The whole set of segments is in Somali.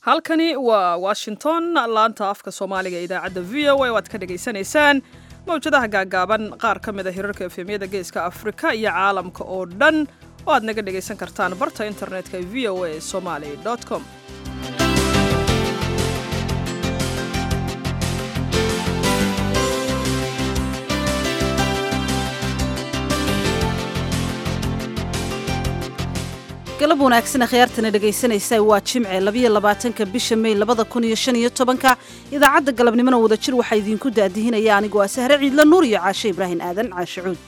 halkani waa Washington laanta afka Soomaaliga idaacadda VOA waad ka dhageysanaysaan mawjadaha gaagaaban qaar ka mid ah hirarka efemyada geeska Afrika iyo caalamka oo dhan oo aad naga dhageysan kartaan barta internetka voasomali.com. galab wanaagsan akhyaartana dhegaysanaysa waa Jimce 22 bisha May 2015 idaacadda galabnimada wada jir waxa idinku daadihinaya anigu waa Sahre Ciidla Nuur iyo Caashe Ibraahin Aadan Caashe Cuud.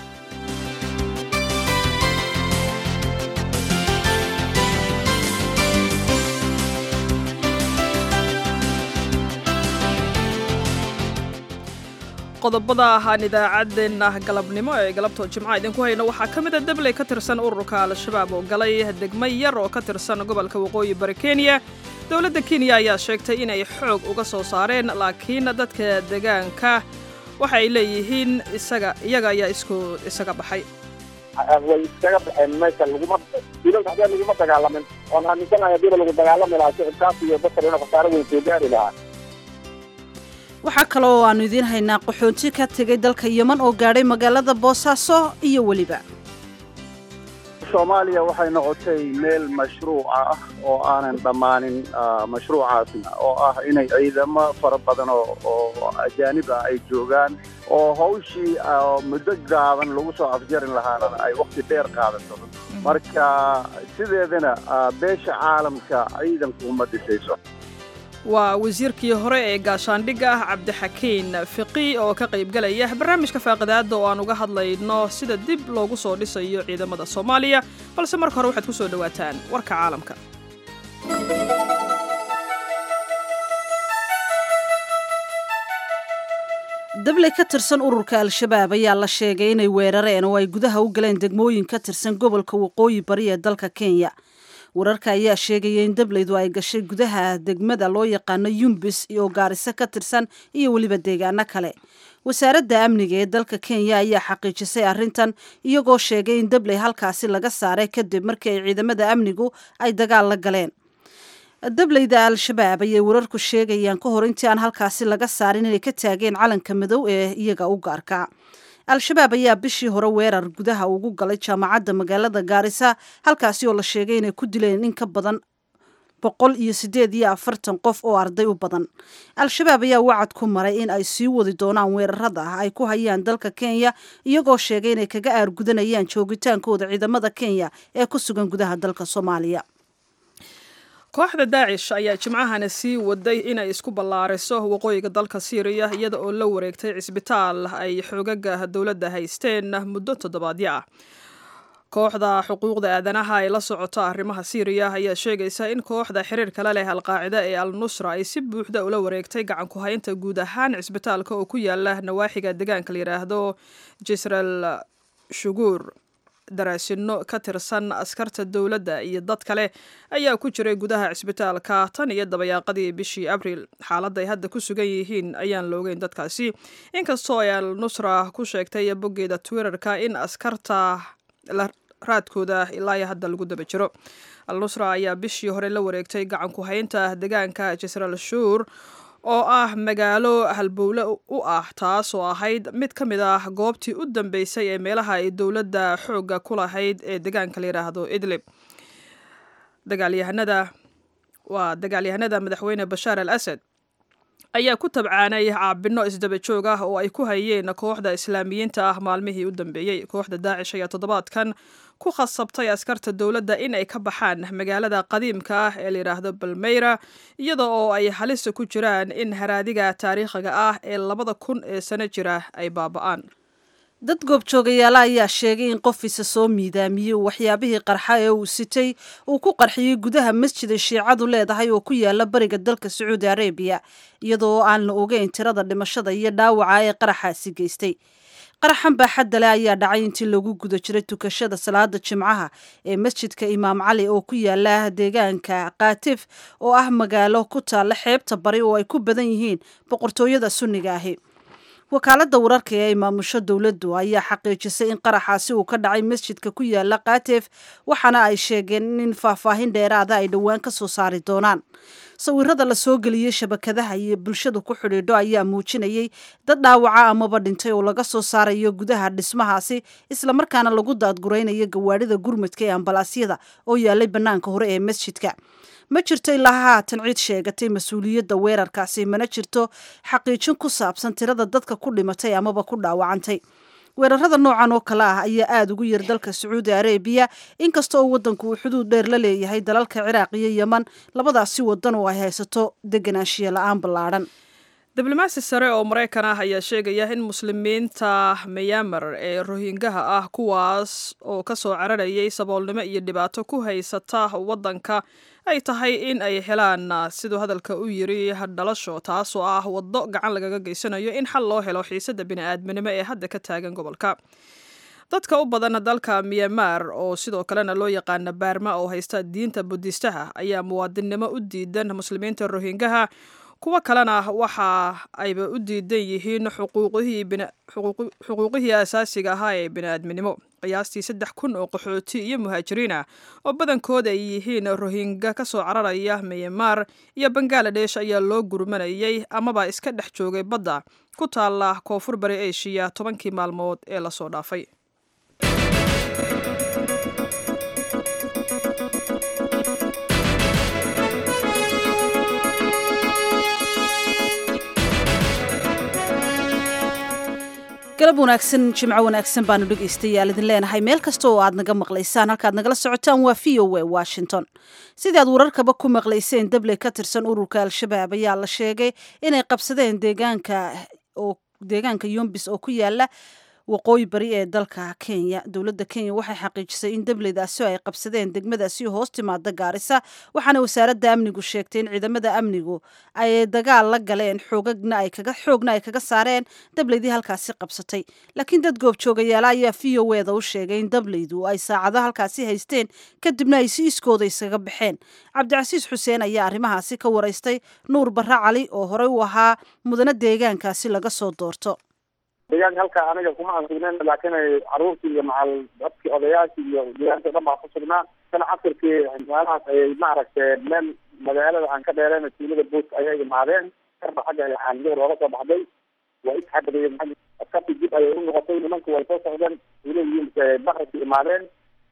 qodobada ahaan idaacadeena galabnimo ee galabta Jimcaha idinku hayno waxaa ka mid ah dablay ka tirsan ururka Al-Shabaab oo galay degmo yar oo ka tirsan gobolka Waqooyi Bari Kenya. Dawladda Kenya ayaa sheegtay inay xoog uga soo saareen laakiin dadka deegaanka waxay leeyihiin iyaga ayaa isaga baxay. way isaga baxeen meesha laguma dagaalamin oo aanisanahay dib lagu dagaalami lahaa shacabkaas iyo dadka inay khasaaro weyn soo gaari lahaa. waxaa kaloo aanu idiin haynaa qaxoonti ka tegay dalka Yemen oo gaadhay magaalada Boosaaso iyo waliba Soomaaliya waxay noqotay meel mashruuc ah oo aanan dhamaanin mashruucaasna oo ah inay ciidamo fara badan oo ajaanib ah ay joogaan oo hawshii muddo gaaban lagu soo afjarin lahaana ay waqti dheer qaadato marka sideedana beesha caalamka ciidanku uma dhisayso. waa wasiirkii hore ee gaashaandhigga Cabdixakiin Fiqi oo ka qayb galaya barnaamijka faaqidaada oo aan uga hadlayno sida dib loogu soo dhisayo ciidamada Soomaaliya balse marka hore waxaad ku soo dhawaataan warka caalamka. dablay ka tirsan ururka Al-Shabaab ayaa la sheegay inay weerareen oo ay gudaha u galeen degmooyin ka tirsan gobolka Waqooyi Bari ee dalka Kenya. wararka ayaa sheegaya in dablaydu ay gashay gudaha degmada loo yaqaano Yumbis iyo Gaarisa ka tirsan iyo waliba deegaano kale. wasaaradda amniga ee dalka Kenya ayaa xaqiijisay arrintan iyagoo sheegay in dablay halkaasi laga saaray kadib markii ay ciidamada amnigu ay dagaal la galeen. dablayda Al-Shabaab ayay wararku sheegayaan ka hor intii aan halkaasi laga saarin inay ka taageen calanka madow ee iyaga u gaarka. Al-Shabaab ayaa bishii hore weerar gudaha ugu galay jaamacadda magaalada Gaarisa halkaasi oo la sheegay inay ku dileen in ka badan 148 qof oo arday u badan. Al-Shabaab ayaa wacad ku maray in ay sii wadi doonaan weerarada ay ku hayaan dalka Kenya iyagoo sheegay inay kaga aargudanayaan joogitaankooda ciidamada Kenya ee ku sugan gudaha dalka Soomaaliya. kooxda Daesh ayaa Jimcahana sii waday inay isku ballaariso waqooyiga dalka Syria iyada oo la wareegtay cisbitaal ay xoogaga dawladda haysteen muddo toddobaadyo ah. kooxda xuquuqda aadanaha ay la socoto arrimaha Syria ayaa sheegaysa in kooxda xiriirka la leh Al-Qaacida ee Al-Nusra ay si buuxda ula wareegtay gacan ku haynta guud ahaan cisbitaalka oo ku yaala nawaaxiga deegaanka la yiraahdo Jisral Shugur. daraasino ka tirsan askarta dawladda iyo dad kale ayaa ku jiray gudaha cisbitaalka tan iyo dabayaaqadii bishii Abriil. xaaladda ay hadda ku sugan yihiin ayaan la ogeyn dadkaasi inkastoo ay Al-Nusra ku sheegtay boggeeda Twitterka in askarta la raadkooda ilaa hadda lagu daba jiro. Al-Nusra ayaa bishii hore la wareegtay gacan ku haynta deegaanka Jisral Shur oo ah magaalo halbowle u ah taas oo ahayd mid ka mid ah goobtii u dambeysay ee meelaha ay dawladda xoogga ku lahayd ee deegaanka la yiraahdo Idlib. dagaalyahanada madaxweyne Bashar al-Assad ayaa ku tabcaanay caabino isdaba joog ah oo ay ku hayeen kooxda islaamiyiinta ah maalmihii u dambeeyay. kooxda Daesh ayaa toddobaadkan ku khasabtay askarta dawladda in ay ka baxaan magaalada qadiimka ah ee la yiraahdo Balmeyra iyada oo ay halis ku jiraan in haraadiga taariikhiga ah ee 2000 ee sano jira ay baaba'aan. dad goobjoogayaala ayaa sheegay in qof isa soo miidaamiyey waxyaabihii qarxa ee uu sitay uu ku qarxiyey gudaha masjid ay Shiicadu leedahay oo ku yaala bariga dalka Sacuudi Arabia iyadoo aan la ogeyn tirada dhimashada iyo dhaawaca ee qaraxaasi geystay. qaraxan baaxadda leh ayaa dhacay intii lagu guda jiray tukashada salaada Jimcaha ee masjidka Imaam Cali oo ku yaala deegaanka Qaatif oo ah magaalo ku taala xeebta bari oo ay ku badan yihiin boqortooyada Sunniga ah. wakaaladda wararka ee maamusho dowladdu ayaa xaqiijisay in qaraxaasi uu ka dhacay masjidka ku yaala kaatef waxaana ay sheegeen in faahfaahin dheeraada ay dhowaan ka soo saari doonaan sawirada la soo geliyey shabakadaha iyo bulshadu ku xidhiidho ayaa muujinayay dad dhaawaca amaba dhintay oo laga soo saarayo gudaha dhismahaasi islamarkaana lagu daadguraynayo gawaadhida gurmadka ee ambalaasyada oo yaalay bannaanka hore ee masjidka ma jirto ilaa haatan cid sheegatay mas-uuliyadda weerarkaasi mana jirto xaqiijin ku saabsan tirada dadka ku dhimatay amaba ku dhaawacantay weerarada noocan oo kale ah ayaa aada ugu yar dalka sacuudi arabiya inkasta oo waddanku uu xuduud dheer la leeyahay dalalka ciraaq iyo yeman labadaasi waddan oo ay haysato deganaanshiya la-aan ballaadhan diblomaasi sare oo maraykan ah ayaa sheegaya in muslimiinta myanmar ee rohingaha ah kuwaas oo ka soo cararayay saboolnimo iyo dhibaato ku haysata waddanka ay tahay in ay helaan siduu hadalka u yiri dhalasho taasoo ah waddo gacan lagaga geysanayo in xal loo helo xiisadda bini'aadminimo ee hadda ka taagan gobolka dadka u badan dalka myanmar oo sidoo kalena loo yaqaana baarma oo haysta diinta budiistaha ayaa muwaadinnimo u diidan muslimiinta rohingaha kuwa kalena waxa ayba u diidan yihiin xuquuqihii asaasiga ahaa ee bini'aadminimo qiyaastii 3,000 oo qaxooti iyo muhaajiriin ah oo badankood ay yihiin rohingya ka soo cararaya myanmar iyo bangaladesh ayaa loo gurmanayay amaba iska dhex joogay badda ku taalla koonfur bari asia 10kii maalmood ee lasoo dhaafay galab wanaagsan jimco wanaagsan baanu dhegaystayaal idin leenahay meel kasta oo aad naga maqlaysaan halkaad nagala socotaan waa v o a washington sidii aad wararkaba ku maqlayseen dabley ka tirsan ururka al-shabaab ayaa la sheegay inay qabsadeen deegaanka yumbis oo ku yaala waqooyi bari ee dalka kenya dowladda kenya waxay xaqiijisay in dableydaasi ay qabsadeen degmadaasi hoos timaada gaarisa waxaana wasaaradda amnigu sheegtay in ciidamada amnigu ay dagaal la galeen xoogna ay kaga saareen dableydii halkaasi qabsatay laakiin dad goobjoogayaala ayaa v o eda u sheegay in dableydu ay saacado halkaasi haysteen kadibna ay si iskooda isaga baxeen cabdicasiis xuseen ayaa arrimahaasi ka waraystay nuur barre cali oo horey u ahaa mudane deegaankaasi laga soo doorto deegaanka halka aniga kuma ansugnayn laakiin ay caruurtii iyo macal dadkii odayaashii iyo deegaanka dhan baa ku sugnaa kana casirkii meelahaas ayay maaragtay meel magaalada aan ka dheereen tuulada boos ayay imaadeen karba xagga aangeer ooga soo baxday waa isxabadayeen askartii dib ayay u noqotay nimanku way soo socdeen tuulada bakrki imaadeen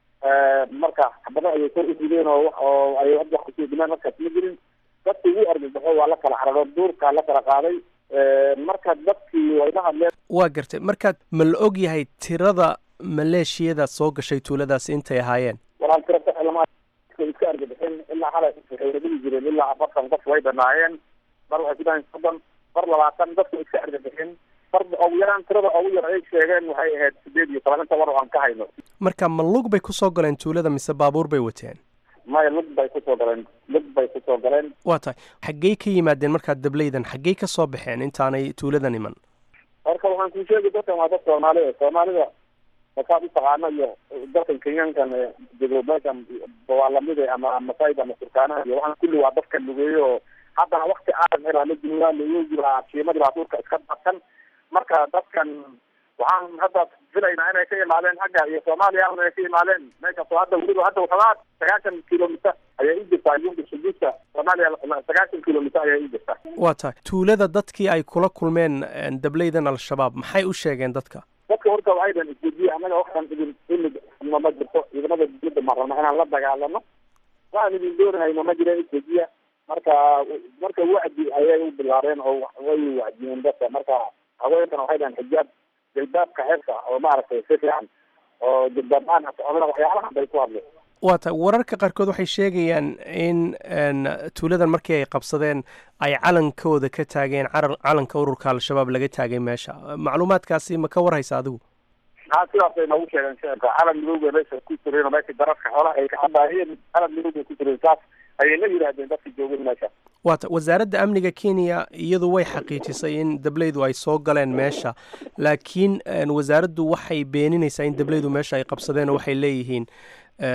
marka xabado ayay kor urideen oo ay wax kusuudimeen markaas ma jirin dadkii ugu argagaxo waa la kala cararo duurkaa la kala qaaday marka dadkii way la hadleen waa gartay markaad ma la og yahay tirada maleeshiyada soo gashay tuuladaas intay ahaayeen walaan tira iska argabixin ilaa xalay waxay rabidi jireen ilaa 40 qof way dhanaayeen mar waxay ku dhahayn 30 mar 20 dadku iska argabixin mar ugu yaraan tirada ugu yar ay sheegeen waxay ahayd 18 war aan ka hayno marka ma lug bay kusoo galeen tuulada mise baabuur bay wateen maya lug bay kusoo galeen waa tahay xaggey ka yimaadeen markaad dableydan xaggey ka soo baxeen intaanay tuuladan iman marka waxaan kuu sheegi dadkan waa dad soomaalida markaad u taqaano iyo dalkan kenyankan dego meeshan waa lamid ama masayda ama turkaanaha iyo waxaan kulli waa dadka lugeeyo oo haddana wakti aadan helaa la joogaa layoojibaa shiimadii baasuurka iska dadkan marka dadkan waxaan hadda filaynaa inay ka imaadeen xagga iyo soomaaliya inay ka imaadeen meeshaasoo hadda weliba hadda waxoogaa 90 kilomitir ayay u jirtaa yumbisugusta soomaaliya 90 kilomitir ayay u jirtaa waa tahay tuulada dadkii ay kula kulmeen dableydan al-shabaab maxay u sheegeen dadka horta waxay dhan isweydiye annaga waxaan idin ma jirto ciidamada dowladda ma rabna inaan la dagaalano waxaan idin doonahayno ma jireen isweydiya marka wacdi ayay u bilaabeen oo way wacdiyeen dadka marka haweenkan waxay dhahan xijaab jilbaabka xeebka oo maaragtay si fiican oo jilbaabaan socdana waxyaalahan bay ku hadleen waa tahay wararka qaarkood waxay sheegayaan in tuuladan markii ay qabsadeen ay calankooda ka taageen calanka ururka al-shabaab laga taagay meesha macluumaadkaasi ma ka warhaysa adigu sidaasay nagu sheegeen shicibka calan midowga meesha ku jireen meesha darafka xoolaha ay ka cabaayeen calan midowga ku jireen saas ayay la yidhaahdeen dadkii joogeen meesha waata wasaaradda amniga kenya iyadu way xaqiijisay in dableydu ay soo galeen meesha laakiin wasaaraddu waxay beeninaysaa in dableydu meesha ay qabsadeen oo waxay leeyihiin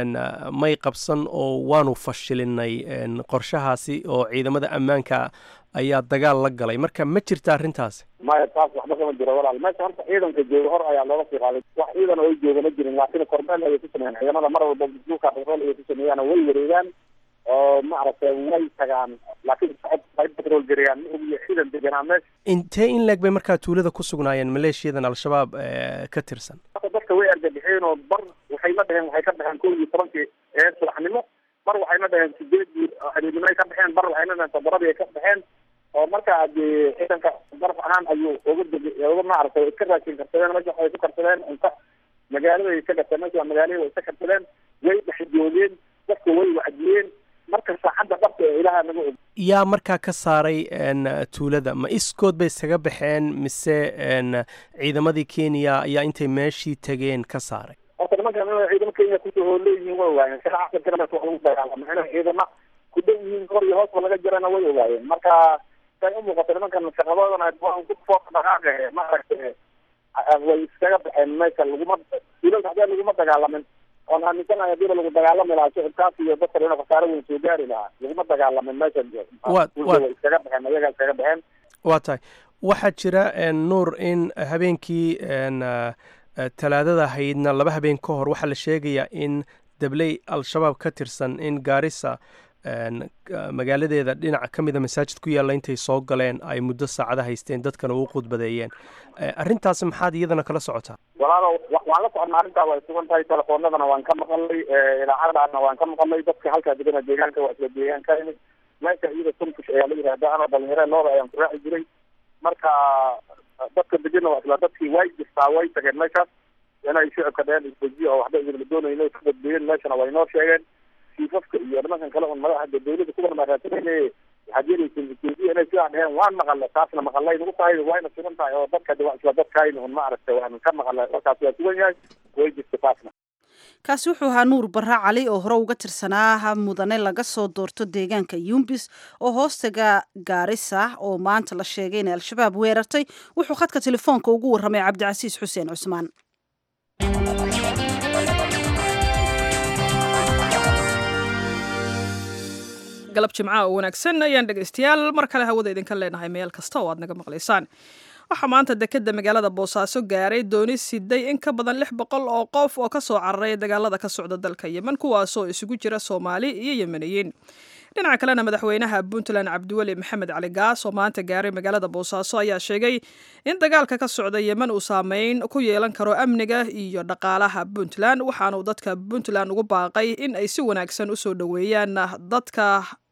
may qabsan oo waanu fashilinay qorshahaasi oo ciidamada ammaanka ayaa dagaal la galay marka ma jirta arrintaasi maya taas waxba kama jiro walaal meesha horta ciidanka jooga hor ayaa looga sii qaaday wax ciidan oo jooga ma jirin laakiin kormeel ayay ku sameeyeen ciidamada mar walba dhulka petrol ayay ku sameeyaan way wareegaan oo maaragtay way tagaan laakiin ay petrol gariyaan iyo ciidan deganaa meesha intee in leeg bay markaa tuulada ku sugnaayeen maleeshiyadan al-shabaab ka tirsan dadka way argagixeen oo bar waxay la dhaheen waxay ka baxeen 11 ee subaxnimo mar waxay la dhaheen 8 habeenimo ka baxeen bar waxay la dhaheen 7 ay ka baxeen oo marka ciidanka daraf ahaan ayuu uga maaragtay iska raashin karsadeen meesha ay ku karsadeen inta magaalada ay ka gaseen meesha magaalada ay ka karsadeen way dhaxjoogeen dadku way wacdiyeen marka saacada dhabta ilaaha nagu og yaa markaa ka saaray tuulada ma iskood bay isaga baxeen mise ciidamadii Kenya ayaa intay meeshii tageen ka saaray horta nimankan ciidamada Kenya ku soo leeyihiin way waayeen shacabka kana wax lagu dagaalamay ciidamada ku dhowiin kor iyo hoos laga jirana way ogaayeen marka ay u muuqato nimankan shaqadoodana waa ku fooq dhaqaaqay maaragtay way iskaga baxeen meesha laguma tuulada hadda laguma dagaalamin oo aaminsanaya hadii lagu dagaalami lahaa shacabkaas iyo dadka inay khasaaro weyn soo gaari lahaa laguma dagaalamin meesha iskaga baxeen ayaga iskaga baxeen waa tahay waxaa jira nuur in habeenkii talaadada ahaydna 2 habeen ka hor waxaa la sheegayaa in dabley al-shabaab ka tirsan in Gaarisa magaaladeeda dhinaca ka mid a masaajid ku yaalla intay soo galeen ay muddo saacada haysteen dadkana u khudbadeeyeen arrintaasi maxaad iyadana kala socotaa walaalo waan la soconnaa arrintaa way sugan tahay telefoonadana waan ka maqalnay idaacadana waan ka maqalnay dadka halkaa degana deegaanka waa isla deegaanka meesha iyada tunkish ayaa la yidhaahdaa ama dhalinyaro looda ayaan ku raaci jiray marka dadka degana waa isla dadkii way jirtaa way tageen meeshaas inay shicibka dheen isdejiyo oo waxba idinla doonayno ka badbeeyeen meeshana way noo sheegeen siifafka iyo nimankan kale un madaxda dawladda kuwan maaraadsanayne waxaad yeelaysiin etoobiya inay sidaa dheheen waan maqalnay taasna maqalnay nagu tahay wayna sugan tahay oo dadka waa isla dadkayna un maaragtay waan ka maqalnay markaas waa sugan yahay way jirta taasna kaasi wuxuu ahaa nuur barre cali oo hore uga tirsanaa mudane laga soo doorto deegaanka yumbis oo hoostaga Gaarisa oo maanta la sheegay in al-shabaab weerartay wuxuu khadka telefoonka ugu warramay Cabdicasiis Xuseen Cusmaan galab jimcaha oo wanaagsan ayaan dhegaystayaal mar kale hawada idinka leenahay meel kasta oo aad naga maqlaysaan waxaa maanta dekeda magaalada Boosaaso gaaray dooni siday in ka badan 600 oo qof oo ka soo cararay dagaalada ka socda dalka Yemen kuwaasoo isugu jira Soomaali iyo Yemeniyiin dhinaca kalena madaxweynaha Puntland Cabdiweli Maxamed Cali Gaas oo maanta gaaray magaalada Boosaaso ayaa sheegay in dagaalka ka socda Yemen uu saameyn ku yeelan karo amniga iyo dhaqaalaha Puntland waxaana uu dadka Puntland ugu baaqay in ay si wanaagsan u soo dhaweeyaan dadka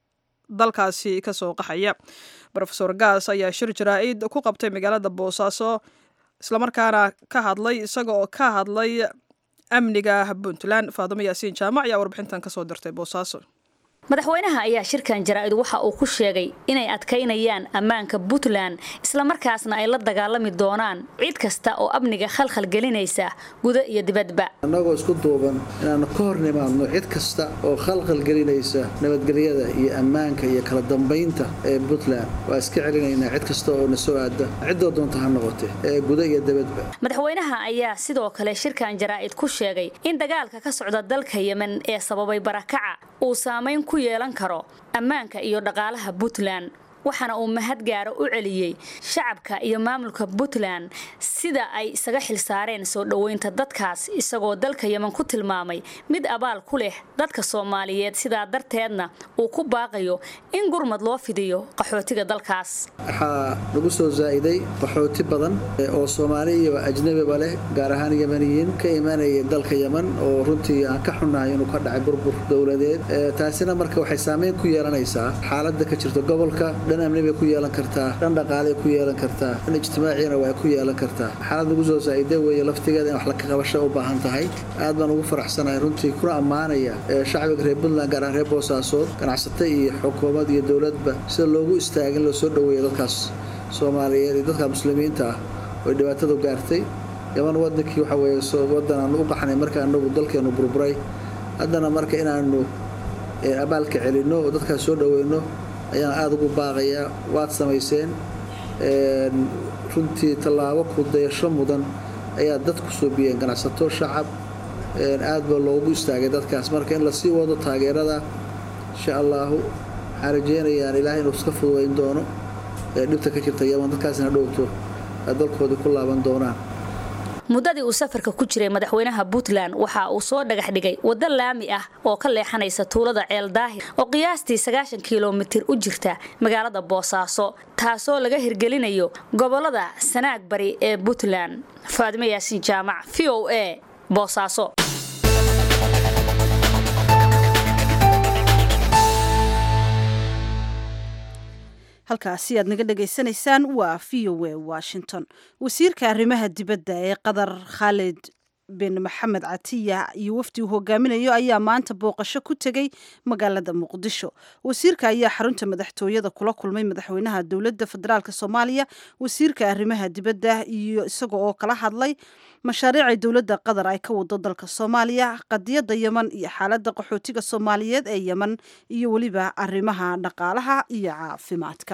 dalkaasi ka soo qaxaya Professor Gaas ayaa shir jaraa'id ku qabtay magaalada Boosaaso isla markaana ka hadlay isaga oo ka hadlay amniga Puntland Faadimo Yaasiin Jaamac ayaa warbixintan ka soo dirtay Boosaaso madaxweynaha ayaa shirkan jaraa'id waxa uu ku sheegay inay adkaynayaan ammaanka Puntland isla markaasna ay la dagaalami doonaan cid kasta oo amniga khalkhal gelinaysa gudaha iyo dibadba anagoo isku duuban inaan ka hor nimaadno cid kasta oo khalkhal gelinaysa nabadgelyada iyo ammaanka iyo kala dambeynta ee Puntland waa iska celinaynaa cid kasta oo nasoo aada cidoo doonta ha noqote ee gudaha iyo dibadba madaxweynaha ayaa sidoo kale shirkan jaraa'id ku sheegay in dagaalka ka socda dalka Yemen ee sababay barakaca uu saameyn ku yeelan karo ammaanka iyo dhaqaalaha Puntland waxana uu mahad gaaro u celiyay shacabka iyo maamulka Puntland sida ay isaga xil saareen soo dhaweynta dadkaas isagoo dalka Yemen ku tilmaamay mid abaal ku leh dadka Soomaaliyeed sida darteedna uu ku baaqayo in gurmad loo fidiyo qaxootiga dalkaas waxa lagu soo zaa'iday qaxooti badan oo Soomaali iyo ajnabi bale gaar ahaan Yemeniyiin ka imaanaya dalka Yemen oo runtii aan ka xunahay inuu ka dhacay burbur dawladeed taasina marka waxay saameyn ku yeelanaysaa xaaladda ka jirta gobolka dhan amniga ku yeelan kartaa dhan dhaqaale ku yeelan kartaa dhan ijtimaaciyana waa ku yeelan kartaa xaalad lagu soo saaciday way laftigeeda in wax la ka qabasho u baahan tahay aad baan ugu faraxsanahay runtii kuna amaanaya shacabka reer Puntland gaar ahaan reer Boosaaso ganacsato iyo xukuumad iyo dawladba sida loogu istaagin loo soo dhaweeyo dadkaas Soomaaliyeed iyo dadka muslimiinta ah oo dhibaatadu gaartay Yemen wadankii waxa weeye soo wadan aan u qaxnay marka anagu dalkeenu burburay haddana marka inaanu abaalka celino oo dadkaas soo dhaweeyno ayaan aad ugu baaqayaa waad samayseen runtii tallaabo ku dayasho mudan ayaa dadku soo biyeen ganacsato shacab aad baa loogu istaagay dadkaas marka in la sii wado taageerada insha Allah waxaan rajeynayaa Ilaahay inuu iska fududeyn doono dhibta ka jirta Yemen dadkaasna dhowto dalkooda ku laaban doonaan. muddadii uu safarka ku jiray madaxweynaha Puntland waxa uu soo dhagax dhigay waddo laami ah oo ka leexanaysa tuulada Ceel Daahir oo qiyaastii 90 kiiloomitir u jirta magaalada Boosaaso taasoo laga hirgelinayo gobolada Sanaag Bari ee Puntland. Faadime Yaasin Jaamac VOA Boosaaso. halkaasi aad naga dhageysanaysaan waa VOA Washington. wasiirka arrimaha dibadda ee Qatar Khalid bin Maxamed Catiya iyo wafdi uu hogaaminayo ayaa maanta booqasho ku tegay magaalada Muqdisho. wasiirka ayaa xarunta madaxtooyada kula kulmay madaxweynaha dowladda federaalka Soomaaliya, wasiirka arrimaha dibadda iyo isagoo oo kala hadlay mashaariicda dowladda Qatar ay ka wado dalka Soomaaliya, qadiyada Yemen iyo xaaladda qaxootiga Soomaaliyeed ee Yemen iyo waliba arrimaha dhaqaalaha iyo caafimaadka.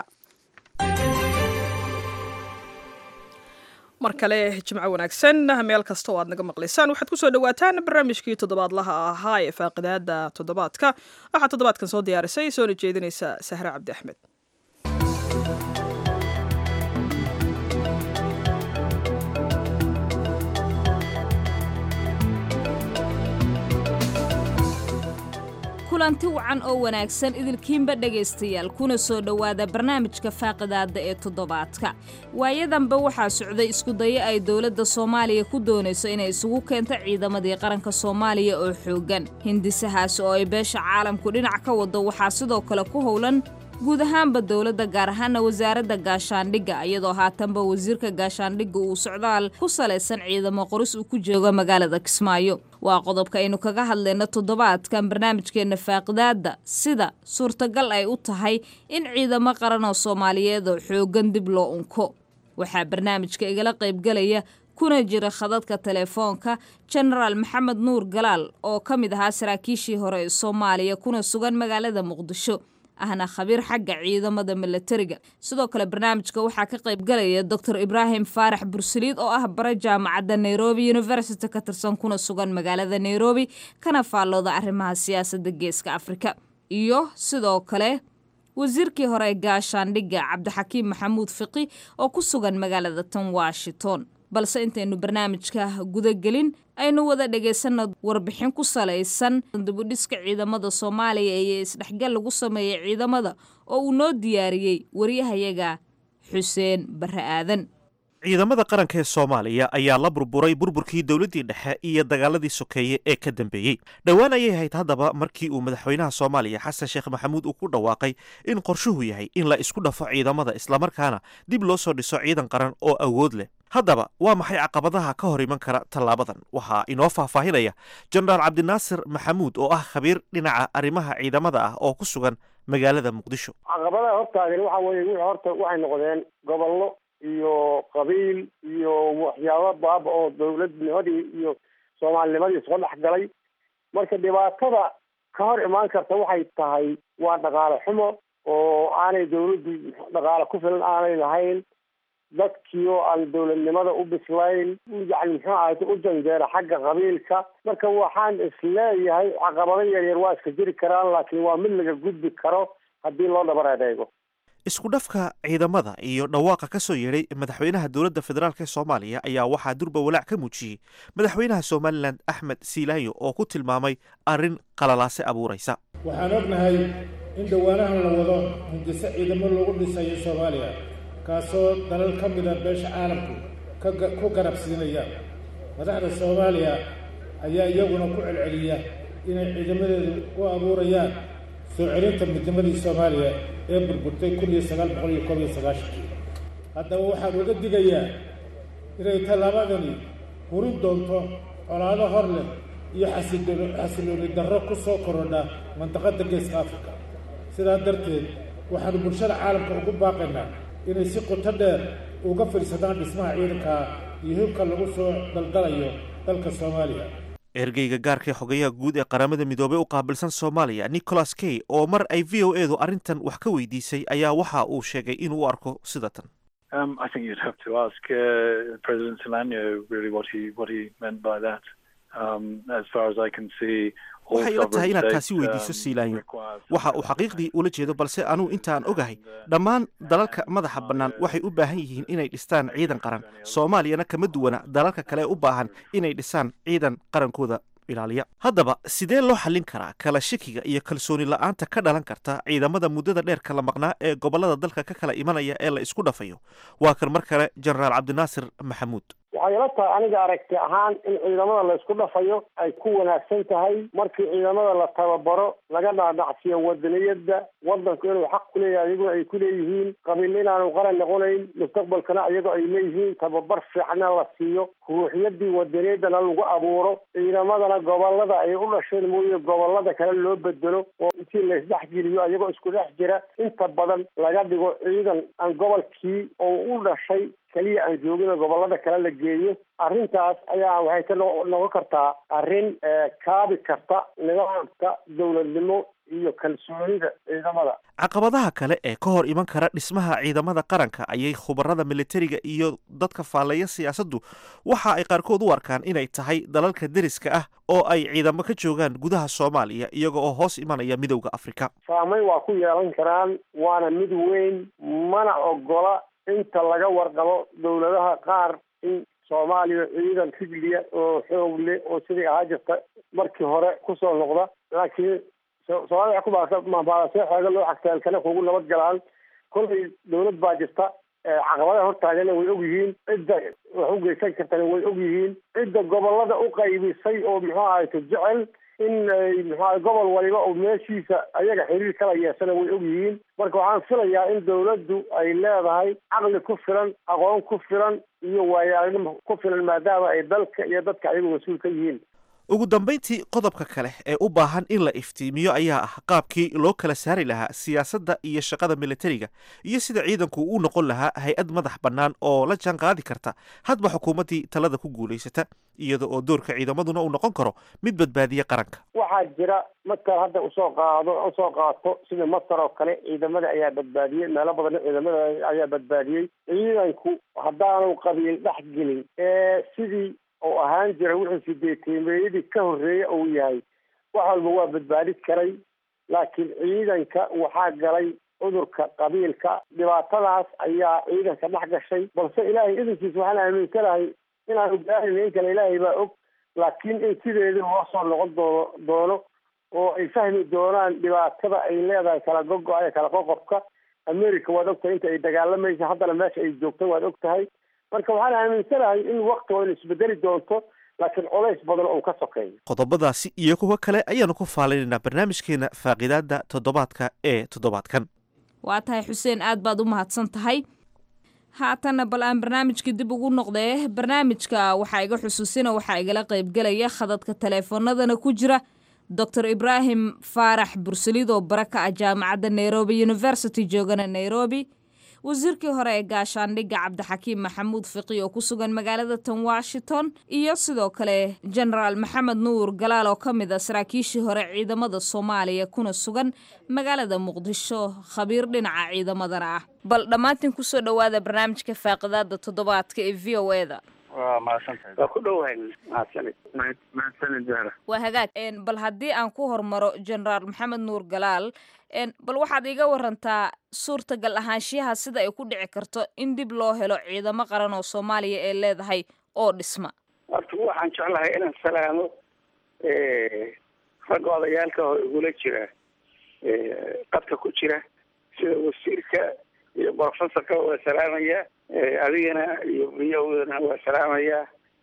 mar kale jimco wanaagsan meel kasta oo aad naga maqlaysaan waxaad ku soo dhawaataan barnaamijkii toddobaadlaha ahaa ee faaqidaada toddobaadka waxaa toddobaadkan soo diyaarisay soona jeedinaysa Sahra Cabdi Axmed. kulanti wacan oo wanaagsan idilkiinba dhagaystayaal kuna soo dhowaada barnaamijka faaqidaada ee toddobaadka. waayadanba waxaa socday isku dayo ay dowladda Soomaaliya ku doonayso inay isugu keento ciidamadii qaranka Soomaaliya oo xoogan. hindisahaas oo ay beesha caalamku dhinac ka wado waxaa sidoo kale ku howlan guud ahaanba dowladda gaar ahaana wasaaradda gaashaandhigga iyadoo haatanba wasiirka gaashaandhigga uu socdaal ku salaysan ciidamo qoris uu ku joogo magaalada Kismaayo. waa qodobka aynu kaga hadlayno toddobaadkan barnaamijkeena faaqidaada sida suurtagal ay u tahay in ciidamo qaran oo Soomaaliyeed oo xoogan dib loo unko. waxaa barnaamijka igala qaybgalaya kuna jira khadadka telefoonka General Maxamed Nuur Galaal oo ka mid ahaa saraakiishii hore ee Soomaaliya kuna sugan magaalada Muqdisho ahna khabiir xagga ciidamada militariga. sidoo kale barnaamijka waxaa ka qayb galaya Dr. Ibrahim Faarax Bursaliid oo ah bare jaamacadda Nairobi University ka tirsan kuna sugan magaalada Nairobi kana faallooda arrimaha siyaasadda Geeska Afrika, iyo sidoo kale wasiirkii hore gaashaandhigga Cabdixakiim Maxamuud Fiqi oo ku sugan magaalada tan Washington. balse intaynu barnaamijka guda gelin aynu wada dhageysano warbixin ku salaysan dib u dhiska ciidamada Soomaaliya ee isdhexgal lagu sameeyay ciidamada oo uu noo diyaariyay wariyahayaga Xuseen Barre Aadan. ciidamada qaranka ee Soomaaliya ayaa la burburay burburkii dawladdii dhexe iyo dagaaladii sokeeye ee ka dambeeyay. dhowaan ayay ahayd haddaba markii uu madaxweynaha Soomaaliya Xasan Sheekh Maxamuud uu ku dhawaaqay in qorshuhu yahay in la isku dhafo ciidamada islamarkaana dib loo soo dhiso ciidan qaran oo awood leh. haddaba waa maxay caqabadaha ka hor iman kara tallaabadan? waxaa inoo faahfaahinaya Jenaraal Cabdinaasir Maxamuud oo ah khabiir dhinaca arrimaha ciidamada ah oo ku sugan magaalada Muqdisho. caqabadaha hortaagan waxa weeye waxay noqdeen gobollo iyo qabiil iyo waxyaabo baaba oo dowladnimadii iyo soomaalinimadii soo dhex galay. marka dhibaatada ka hor imaan karta waxay tahay waa dhaqaale xumo oo aanay dowladdu dhaqaale ku filan aanay lahayn, dadkii oo aan dowladnimada u bislayn, yani muxuu ahayd u janjeera xagga qabiilka. marka waxaan isleeyahay caqabado yaryar waa iska jiri karaan, laakiin waa mid laga gudbi karo haddii loo dhabar adeego. isku dhafka ciidamada iyo dhawaaqa ka soo yeedhay madaxweynaha dowladda federaalk ee Soomaaliya ayaa waxaa durba walaac ka muujiyey madaxweynaha Somaliland Axmed Siilaanyo oo ku tilmaamay arrin qalalaase abuuraysa. waxaan ognahay in dhawaanahan la wado hindise ciidamo lagu dhisayo Soomaaliya kaasoo dalal ka mid ah beesha caalamku ku garabsiinaya. madaxda Soomaaliya ayaa iyaguna ku celceliya inay ciidamadeedu u abuurayaan soo celinta midnimadii Soomaaliya ee burburtay 1991. haddaba waxaan uga digayaa inay tallaabadani hurin doonto colaado hor leh iyo xasilooni darro ku soo korodha mantaqada Geeska Afrika. sidaa darteed waxaanu bulshada caalamka ugu baaqaynaa inay si qoto dheer uga fiirsadaan dhismaha ciidanka iyo hubka lagu soo daldalayo dalka Soomaaliya. ergeyga gaarka xogayaha guud ee qaramada midoobay u qaabilsan Soomaaliya Nicholas Kay oo mar ay VOA-du arrintan wax ka weydiisay ayaa waxa uu sheegay inuu u arko sida tan. I think you'd have to ask President Siilaanyo really what he meant by that. as far as I can see. waxay ila tahay inaad taasi weydiiso siilaanyo waxa uu xaqiiqdii ula jeedo balse anuu intaan ogahay dhammaan dalalka madaxa bannaan waxay u baahan yihiin inay dhistaan ciidan qaran soomaaliyana kama duwana dalalka kale u baahan inay dhisaan ciidan qarankooda ilaaliya haddaba sidee loo xallin karaa kala shakiga iyo kalsooni la-aanta ka dhalan karta ciidamada muddada dheer kala maqnaa ee gobollada dalka ka kala imanaya ee la isku dhafayo waa kan mar kale jenaraal cabdinaasir maxamuud waxay ila tahay aniga aragti ahaan in ciidamada la isku dhafayo ay ku wanaagsan tahay markii ciidamada la tababaro laga dhaadhacsiyo wadaniyada wadanku inuu xaq ku leeyahay iyagoo ay ku leeyihiin qabiil inaanu qaran noqonayn mustaqbalkana iyagoo ay leeyihiin tababar fiicna la siiyo ruuxyadii wadaniyadana lagu abuuro ciidamadana gobolada ay u dhasheen mooye gobolada kale loo bedelo oo intii la isdhexgeliyo iyagoo isku dhex jira inta badan laga dhigo ciidan aan gobolkii oo u dhashay kaliya aan joogin gobolada kale la geeyo arrintaas ayaa waxay ka noqon kartaa arrin kaabi karta nidaamka dowladnimo iyo kalsoonida ciidamada caqabadaha kale ee ka hor iman kara dhismaha ciidamada qaranka ayay khubarada militariga iyo dadka faalleeya siyaasaddu waxa ay qaarkood u arkaan inay tahay dalalka deriska ah oo ay ciidamo ka joogaan gudaha soomaaliya iyaga oo hoos imanaya midowda afrika saameyn waa ku yeelan karaan waana mid weyn mana ogola inta laga warqabo dowladaha qaar in soomaaliya ciidan rijliya oo xoog leh oo sidii ahaa jirta markii hore kusoo noqda laakiin soomaalia kubaasee xooga loo xagtaalkana kugu nabad galaan kollay dowlad baa jirta caqabadaha hortaagana way og yihiin cidda wax u geysan kartana way og yihiin cidda gobolada u qaybisay oo muxuu ahayto jecel in muxua gobol waliba oo meeshiisa ayaga xiriir kala yeeshana way og yihiin marka waxaan filayaa in dawladdu ay leedahay caqli ku filan aqoon ku filan iyo waayaarnimo ku filan maadaama ay dalka iyo dadka ayagu mas-uul ka yihiin ugu dambayntii qodobka kale ee u baahan in la iftiimiyo ayaa ah qaabkii loo kala saari lahaa siyaasadda iyo shaqada militariga iyo sida ciidanku u noqon lahaa hay-ad madax bannaan oo la jaan qaadi karta hadba xukuumaddii talada ku guulaysata iyada oo doorka ciidamaduna uu noqon karo mid badbaadiya qaranka waxaa jira markaa hadda usoo qaato sida masar oo kale ciidamada ayaa badbaadiyey meelo badan ciidamada ayaa badbaadiyey ciidanku haddaanu qabiil dhex gelin sidii oo ahaan jira wuxuu sideetiimeeyadii ka horreeya uu yahay wax walba waa badbaadi karay laakiin ciidanka waxaa galay cudurka qabiilka dhibaatadaas ayaa ciidanka dhex gashay balse ilaahay idinkiisa waxaan aaminsanahay inaanu gaarin in kale ilaahay baa og laakiin in sideedii loo soo noqon doono oo ay fahmi doonaan dhibaatada ay leedahay kala gogo-a kala qoqobka america waad ogtahay inta ay dagaalamaysa haddana meesha ay joogto waad og tahay marka waxaan aaminsanahay in wakti wayna isbedeli doonto laakiin colays badan oo ka sokeeyo qodobadaasi iyo kuwa kale ayaanu ku faallinaynaa barnaamijkeena faaqidaada toddobaadka ee toddobaadkan waa tahay xuseen aad baad u mahadsan tahay haatanna bal aan barnaamijka dib ugu noqdee barnaamijka waxaa iga xusuusina waxaa igala qaybgelaya khadadka taleefoonadana ku jira dr ibraahim faarax bursalid oo bara ka ah jaamacadda nairobi university joogana nairobi wasiirkii hore ee gaashaandhigga cabdixakiim maxamuud fiqi oo ku sugan magaalada tan washington iyo sidoo kale genaraal maxamed nuur galaal oo ka mid a saraakiishii hore ciidamada soomaaliya kuna sugan magaalada muqdisho khabiir dhinaca ciidamadana ah bal dhammaantiin kusoo dhowaada barnaamijka faaqidaada toddobaadka ee v o eda waa hagaag bal haddii aan ku hormaro genaraal maxamed nuur galaal bal waxaad iiga warantaa suurtagal ahaanshiyaha sida ay ku dhici karto in dib loo helo ciidamo qaran oo soomaaliya ee leedahay oo dhisma horta waxaan jeclahay inaan salaamo ragga odayaalka oo igula jira qadka ku jira sida wasiirka iyo professorka waa salaamaya adigana iyo viyowdana waa salaamaya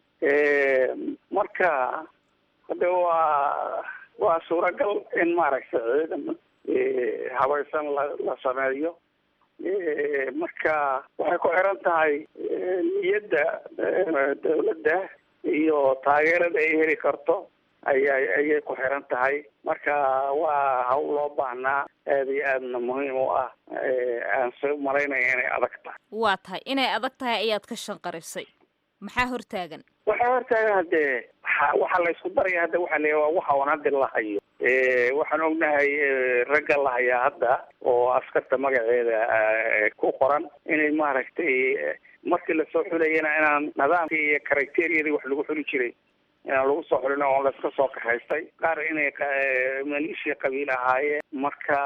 marka hadda waa suuragal in maaragtay ciidamo habaysan la sameeyo marka waxay ku xiran tahay niyadda dawladda iyo taageerada ay heli karto ayay ku xiran tahay marka waa hawl loo baahnaa aada iyo aadna muhiim u ah aan soo malaynaya inay adag tahay waa tahay inay adag tahay ayaad ka shanqarisay maxaa hortaagan waxaa hortaagan haddee waxaa la isku daraya hadda waxaa la waa waxa on hadda la hayo waxaan ognahay ragga la hayaa hadda oo askarta magaceeda ku qoran inay maaragtay markii lasoo xulayana inaan nidaamkii iyo criteriyadii wax lagu xuli jiray inaan lagu soo xulin oo layska soo kaxaystay, qaar inay maleeshiya qabiil ahaayeen. Marka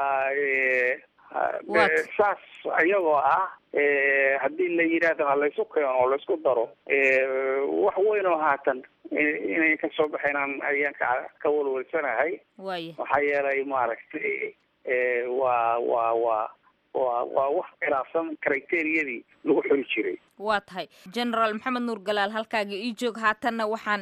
saas ayagoo ah haddii la yidhaahdo ha laysu keeno oo laysku daro wax weyn oo haatan inay ka soo baxaynaan ayaan ka walwalsanahay. Waxaa yeelay maaragtay waa wax khilaafsan criteriyadii lagu xuli jiray. waa tahay generaal maxamed nuur galaal halkaaga ii joog. haatanna waxaan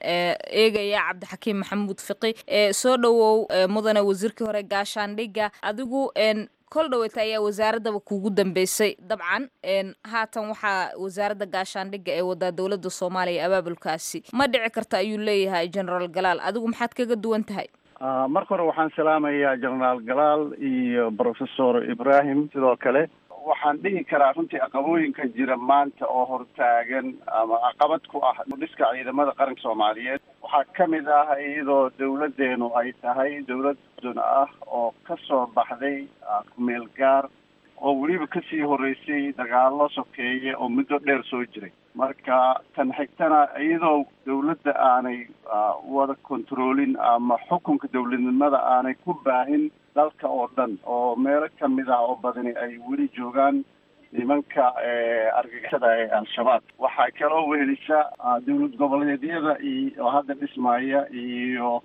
eegayaa cabdixakiim maxamuud fiqi. soo dhawow mudane wasiirkii hore gaashaandhigga. adigu kol dhaweyta ayaa wasaaradaba kuugu dambeysay dabcan. haatan waxaa wasaaradda gaashaandhigga ee wadaa dowladda soomaaliya abaabulkaasi ma dhici karta ayuu leeyahay generaal galaal. adigu maxaad kaga duwan tahay? marka hore waxaan salaamayaa generaal galaal iyo professor ibrahim. sidoo kale waxaan dhihi karaa runtii caqabooyinka jira maanta oo hortaagan ama caqabad ku ah dhiska ciidamada qaranka soomaaliyeed waxaa ka mid ah iyadoo dawladeenu ay tahay dawlad dun ah oo ka soo baxday kumeel gaar oo weliba kasii horeysay dagaalo sokeeye oo muddo dheer soo jiray. marka tan xigtana iyadoo dawladda aanay wada kontroolin ama xukunka dawladnimada aanay ku baahin dalka oo dhan oo meelo kamid ah oo badani ay weli joogaan nimanka argagixisada ee al-shabaab. waxaa kaloo wehelisa dawlad goboleedyada oo hadda dhismaya iyo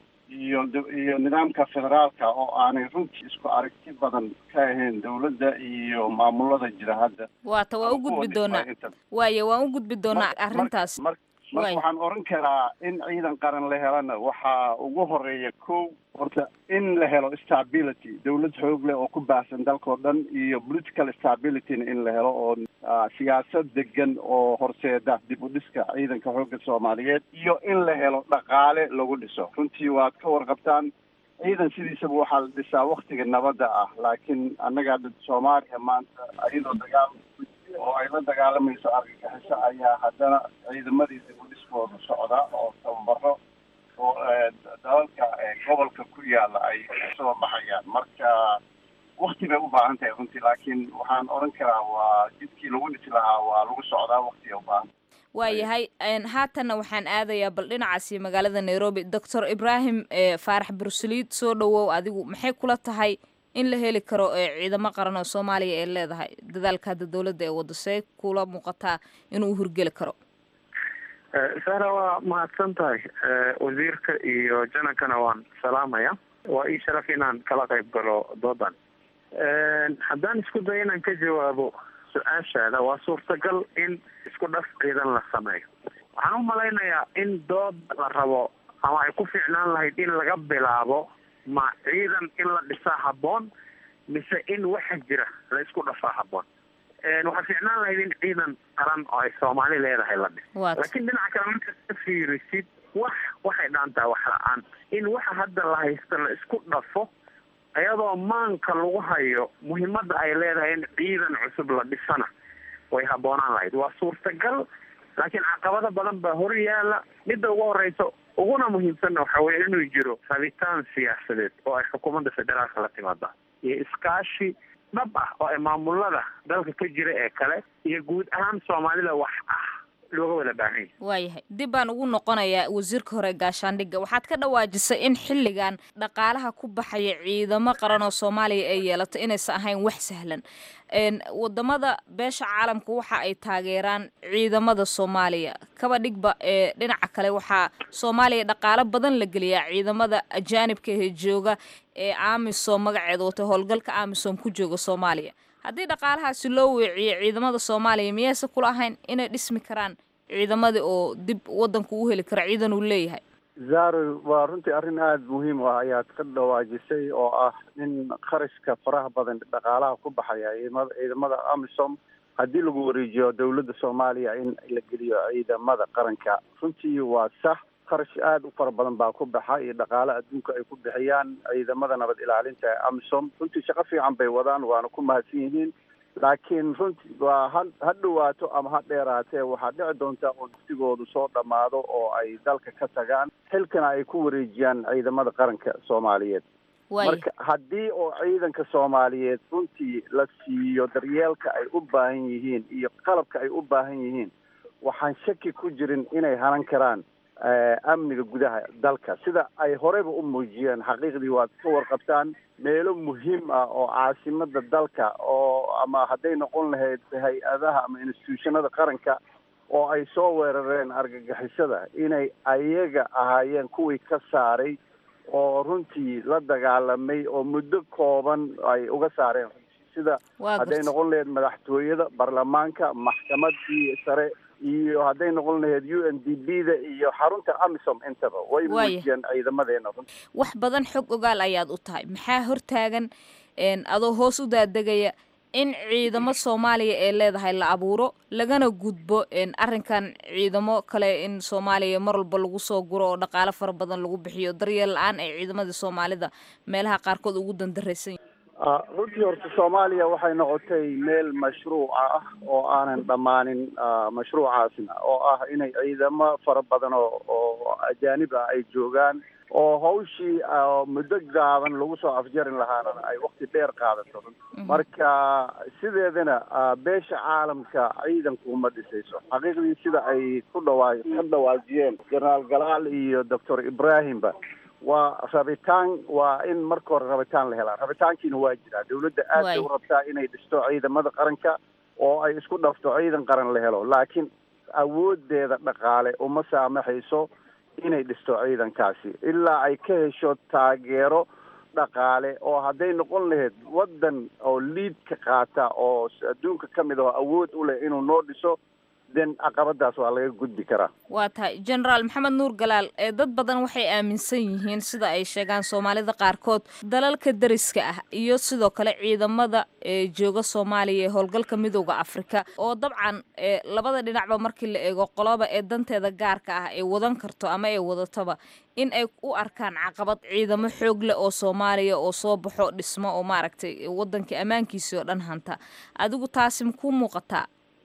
nidaamka federaalka oo aanay runtii isku aragti badan ka ahayn dawladda iyo maamulada jira hadda. waata waa u gudbi doonaa waan u gudbi doonaa arrintaas. marka waxaan oran karaa in ciidan qaran la helana waxaa ugu horeeya horta in la helo stability, dawlad xoog leh oo ku baahsan dalka oo dhan, iyo political stabilityna in la helo oo siyaasad degan oo horseeda dib u dhiska ciidanka xoogga soomaaliyeed, iyo in la helo dhaqaale lagu dhiso. runtii waad ka warqabtaan ciidan sidiisaba waxaa la dhisaa waktiga nabadda ah, laakiin annaga soomaaliya maanta iyadoo dagaal oo ay la dagaalamayso argagixiso ayaa haddana ciidamadii dib u dhiskooda socda oo tababaro oo dalalka gobolka ku yaala ay soo baxayaan. marka wakti bay u baahan tahay runtii, laakiin waxaan oran karaa waa jidkii lagu dhisi lahaa waa lagu socdaa, wakti u baahan. waayahay haatanna waxaan aadayaa bal dhinacaasi magaalada nairobi. doctor ibrahim faarax bursaliid, soo dhawow. adigu maxay kula tahay in la heli karo ciidamo qaran oo soomaaliya ay leedahay? dadaalka hadda dawladda ee wado see kula muuqataa inuu hurgeli karo? sara waa mahadsan tahay. wasiirka iyo janankana waan salaamaya. waa ii sharaf inaan kala qayb galo doodan. haddaan isku dayo inaan ka jawaabo su-aashaada, waa suurtagal in isku dhaf ciidan la sameeyo. waxaan u malaynayaa in dood la rabo ama ay ku fiicnaan lahayd in laga bilaabo ma ciidan in la dhisaa habboon mise in waxa jira la isku dhafaa habboon. waxaa fiicnaan lahayd in ciidan qaran oo ay soomaali leedahay la dhiso. laakiin dhinaca kale markaad ka fiirisid waxay dhaantaa wax la-aan in waxa hadda la haysta la isku dhafo iyadoo maanka lagu hayo muhiimadda ay leedahay in ciidan cusub la dhisana way habboonaan lahayd. waa suurtagal, laakiin caqabado badan baa hor yaala. midda ugu horeysa uguna muhiimsanna waxa weye inuu jiro rabitaan siyaasadeed oo ay xukuumadda federaalka la timaada iyo iskaashi dhab ah oo ay maamulada dalka ka jira ee kale iyo guud ahaan soomaalida wax ah looga wada baahan yahay. waayahay dib baan ugu noqonayaa wasiirka hore gaashaandhigga. waxaad ka dhawaajisay in xilligan dhaqaalaha ku baxaya ciidamo qaran oo soomaaliya ay yeelato inaysan ahayn wax sahlan. wadamada beesha caalamka waxa ay taageeraan ciidamada soomaaliya. kaba dhigba dhinaca kale waxaa soomaaliya dhaqaalo badan la geliyaa ciidamada ajaanibka ee jooga ee amisom magaceeda wata howlgalka amisom ku jooga soomaaliya. haddii dhaqaalahaasi loo weeciyo ciidamada soomaaliya miyayse kula ahayn inay dhismi karaan ciidamadii oo dib wadanka u heli kara ciidan uu leeyahay? zaro waa runtii arrin aada muhiim u ah ayaad ka dhawaajisay oo ah in kharashka faraha badan dhaqaalaha ku baxaya ciidamada amisom haddii lagu wareejiyo dawladda soomaaliya in la geliyo ciidamada qaranka. runtii waa sax, kharash aada u fara badan baa ku baxa iyo dhaqaale adduunka ay ku bixiyaan ciidamada nabad ilaalinta ee amisom. runtii shaqo fiican bay wadaan, waana ku mahadsan yihiin. laakiin runtii waa ha dhawaato ama ha dheeraatee waxaa dhici doonta oo waqtigoodu soo dhammaado oo ay dalka ka tagaan, xilkana ay ku wareejiyaan ciidamada qaranka soomaaliyeed. marka haddii oo ciidanka soomaaliyeed runtii la siiyo daryeelka ay u baahan yihiin iyo qalabka ay u baahan yihiin, waxaan shaki ku jirin inay hanan karaan amniga gudaha dalka sida ay horeyba u muujiyeen. xaqiiqdii waad ka warqabtaan meelo muhiim ah oo caasimada dalka oo ama hadday noqon lahayd hay-adaha ama institutionada qaranka oo ay soo weerareen argagixisada inay ayaga ahaayeen kuwii ka saaray oo runtii la dagaalamay oo muddo kooban ay uga saareen sida hadday noqon lahayd madaxtooyada baarlamaanka maxkamadii sare iyo hadday noqon lahayd UNDP-da iyo xarunta AMISOM intaba way muujiyeen ciidamadeena. wax badan xog ogaal ayaad u tahay, maxaa hortaagan adoo hoos u daadegaya in ciidamo Soomaaliya ee leedahay la abuuro lagana gudbo arrinkan ciidamo kale in Soomaaliya mar walba lagu soo guro oo dhaqaale fara badan lagu bixiyo daryeel la'aan ay ciidamada Soomaalida meelaha qaarkood ugu dandareysan. runtii horta Soomaaliya waxay noqotay meel mashruuc ah oo aanan dhammaanin mashruucaasna oo ah inay ciidamo fara badan oo ajaanib ah ay joogaan oo hawshii muddo gaaban lagu soo afjarin lahaana ay waqti dheer qaadato. marka sideedana beesha caalamka ciidanku uma dhisayso. xaqiiqdii sida ay ka dhawaajiyeen jenaraal Galaal iyo Dr. Ibrahimba waa rabitaan, waa in marka hore rabitaan la helaa. rabitaankiina waa jiraa. dawladda aad bay u rabtaa inay dhisto ciidamada qaranka oo ay isku dhafto ciidan qaran la helo, laakiin awoodeeda dhaqaale uma saamaxayso inay dhisto ciidankaasi ilaa ay ka hesho taageero dhaqaale oo hadday noqon lahayd waddan oo liid ka qaata oo adduunka ka mid ah awood u leh inuu noo dhiso den caqabadaas waa laga gudbi karaa. waa tahay Generaal Maxamed Nuur Galaal dad badan waxay aaminsan yihiin sida ay sheegaan Soomaalida qaarkood dalalka dariska ah iyo sidoo kale ciidamada jooga Soomaaliya ee howlgalka midowga Afrika oo dabcan labada dhinacba markii la eego qoloba ee danteeda gaarka ah ay wadan karto ama ay wadataba in ay u arkaan caqabad ciidamo xoog leh oo Soomaaliya oo soo baxo dhismo oo maaragtay wadanka amaankiisa oo dhan hanta. adigu taasi ku muuqataa?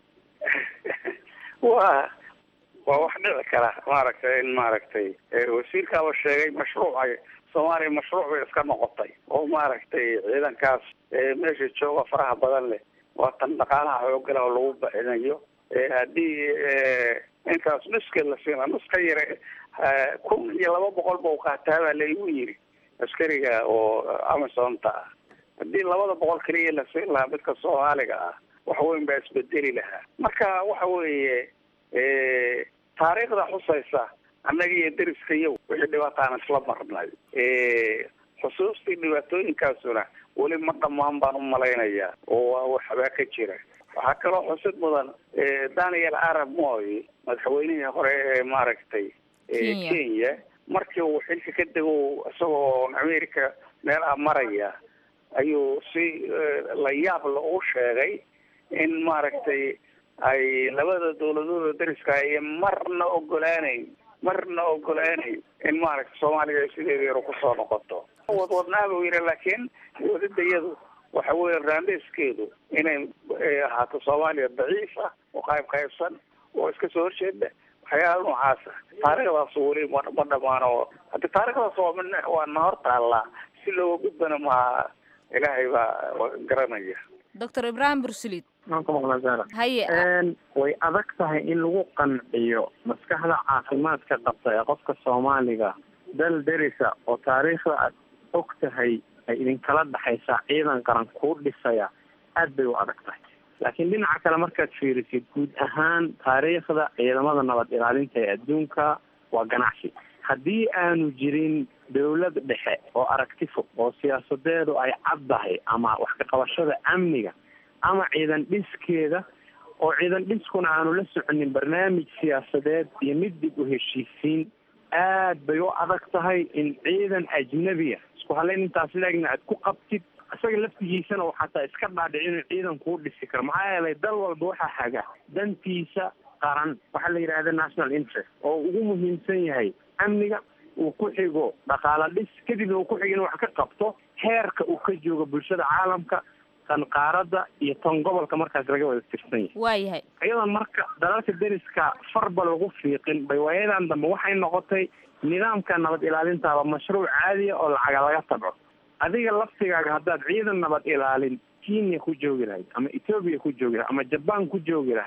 waa wax dhici kara maaragtay in maaragtay wasiirkaaba sheegay mashruuca Soomaaliya mashruuc bay iska noqotay oo maaragtay ciidankaas meesha jooga faraha badan leh waa tan dhaqaalaha xoogga leh oo lagu bixinayo. haddii intaas nuska la siina nuska yare 1,200 buu qaataa baa laygu yiri askariga oo Amazonta ah. haddii 200 kaliya la siin lahaa midka Soomaaliga ah wax weyn baa isbedeli lahaa. marka waxa weeye taariikhda xusaysa annaga iyo deriskayo wixii dhibaataan isla marnay xusuustii dhibaatooyinkaasuna weli ma dhammaan baan u malaynayaa oo waxbaa ka jira. waxaa kaloo xusid mudan Daniel Arap Moi madaxweynihii hore ee maaragtay Kenya markii uu xilka ka dego isagoo America meel maraya ayuu si la yaab leh u sheegay in maaragtay ay labada dawladood dariska ay marna ogolaanay in maaragtay Soomaaliya sideeda ku soo noqoto. wadnaaba weeyra laakiin wadadayadu waxa weeye raandeeskeedu inay ahaato Soomaaliya daciif ah oo qaybsan oo iska soo horjeeda waxyaalo noocaas ah. taariikhdaas weli ma dhamaano. hadda taariikhdaas waa noor taala si loo gudbana ma ilaahay baa garanaya. Dr. Ibrahim Bursulid way adag tahay in lagu qanciyo maskaxda caafimaadka qabta ee qofka Soomaaliga dal derisa oo taariikhda aad og tahay ay idinkala dhaxaysa ciidan qaran ku dhisaya aad bay u adag tahay. laakiin dhinaca kale markaad fiirisid guud ahaan taariikhda ciidamada nabad ilaalinta ee adduunka waa ganacsi. haddii aanu jirin dawlad dhexe oo aragti fog oo siyaasadeedu ay caddahay ama wax ka qabashada amniga ama ciidan dhiskeeda oo ciidan dhiskuna aanu la soconin barnaamij siyaasadeed iyo mid dib u heshiisiin aad bay u adag tahay in ciidan ajnabiya isku halayn intaas laagna aad ku qabtid isaga laftigiisana oo xataa iska dhaadhicin ciidan kuu dhisi karo. maxaa yeelay dal walba waxaa haga dantiisa qaran waxaa la yidhaahda national interest oo ugu muhiimsan yahay amniga uu ku xigo dhaqaala dhis kadibna uu ku xigo inuu wax ka qabto heerka uu ka joogo bulshada caalamka tan qaarada iyo tan gobolka markaas laga wada tirsan yahay. waayahay iyadan marka dalalka deriska farba lagu fiiqin bay waayadan dambe waxay noqotay nidaamka nabad ilaalintaaba mashruuc caadiya oo lacaga laga tabco. adiga laftigaaga haddaad ciidan nabad ilaalin Kenya ku joogi lahayd ama Ethiopia ku joogi lahayd ama Japan ku joogi lahayd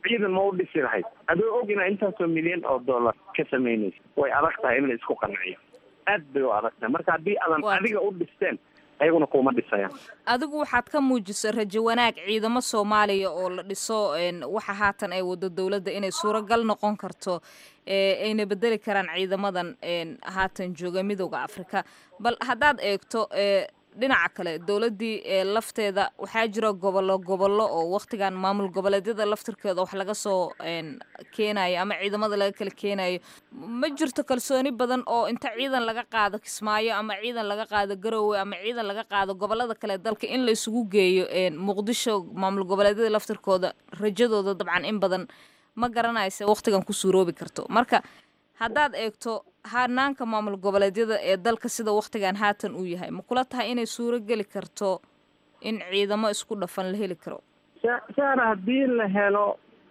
ciidan ma u dhisi lahayd adoo og inaa intaasoo milyan oo dollar ka samaynaysa way adag tahay in la isku qanciyo aad bay u adag tahay marka haddii aadan adiga u dhisteen ayaguna kuma dhisayaan. adigu waxaad ka muujisay rajo wanaag ciidamo Soomaaliya oo la dhiso waxa haatan ay wado dawladda inay suuragal noqon karto ayna bedeli karaan ciidamadan haatan jooga midowga Afrika bal haddaad eegto dhinaca kale dawladdii lafteeda waxaa jira gobollo oo waqtigan maamul goboleedyada laftirkeeda wax laga soo keenayo ama ciidamada laga kala keenayo ma jirto kalsooni badan oo inta ciidan laga qaado Kismaayo ama ciidan laga qaado Garowe ama ciidan laga qaado gobollada kale dalka in la isugu geeyo Muqdisho maamul goboleedyada laftirkooda rajadooda dabcan in badan ma garanaysa waqtigan ku suuroobi karto marka haddaad eegto hanaanka maamul goboleedyada ee dalka sida waqtigan haatan uu yahay ma kula tahay inay suuro geli karto in ciidamo isku dhafan la heli karo saara haddii la helo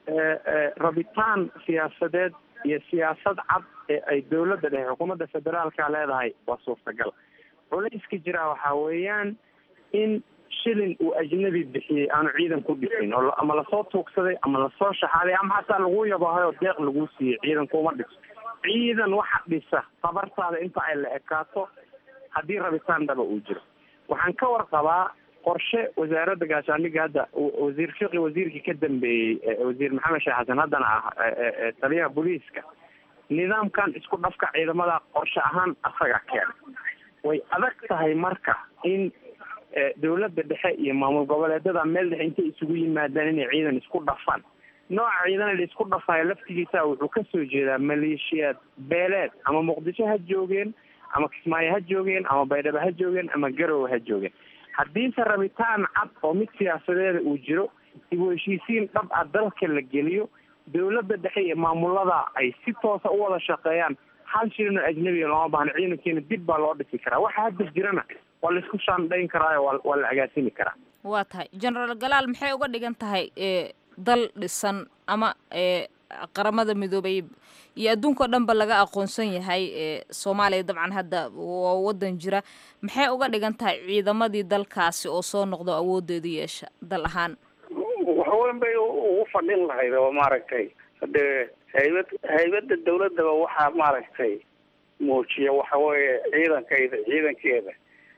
rabitaan siyaasadeed iyo siyaasad cad ee ay dawladda dhexe xukuumadda federaalka leedahay waa suurtagal culayska jira waxaa weeyaan in shilin uu ajnabi bixiyey aanu ciidan ku dhisin oo ama lasoo tuugsaday ama lasoo shaxaaday ama xataa lagu yabahay oo deeq lagu siiyey ciidankuma dhiso ciidan waxa dhisa tabartaada inta ay la ekaato haddii rabitaan dhaba uu jiro waxaan ka warqabaa qorshe wasaaradda gaashaandhigga hadda wasiir fiqi wasiirkii ka dambeeyey wasiir maxamed sheekh xasan haddana ah taliyaha booliiska nidaamkan isku dhafka ciidamada qorshe ahaan asaga keena way adag tahay marka in dawladda dhexe iyo maamul goboleedyada meel dhexe intay isugu yimaadaan inay ciidan isku dhafaan nooca ciidan la isku dhafayo laftigiisa wuxuu ka soo jeedaa maleeshiyaad beeleed ama Muqdisho ha joogeen ama Kismaayo ha joogeen ama Baydhabo ha joogeen ama Garowe ha joogeen haddiise rabitaan cad oo mid siyaasadeeda uu jiro dib u heshiisiin dhab ah dalka la geliyo dawladda dhexe iyo maamulada ay si toosa u wada shaqeeyaan hal shilin oo ajnabiga looma baahna ciidankeena dib baa loo dhisi karaa waxa hadda jirana waa la isku shaandhayn karaa waa la agaasimi karaa waa tahay General Galaal maxay uga dhigan tahay dal dhisan ama qaramada midoobay iyo adduunka dhanba laga aqoonsan yahay Soomaaliya dabcan hadda waa wadan jira maxay uga dhigan tahay ciidamadii dalkaasi oo soo noqdo awoodeedu yeesha dal ahaan waxa weyn bay ugu fadhin lahayd oo maaragtay hadee haybada dawladda waxa maaragtay muujiya waxa weeye ciidankeeda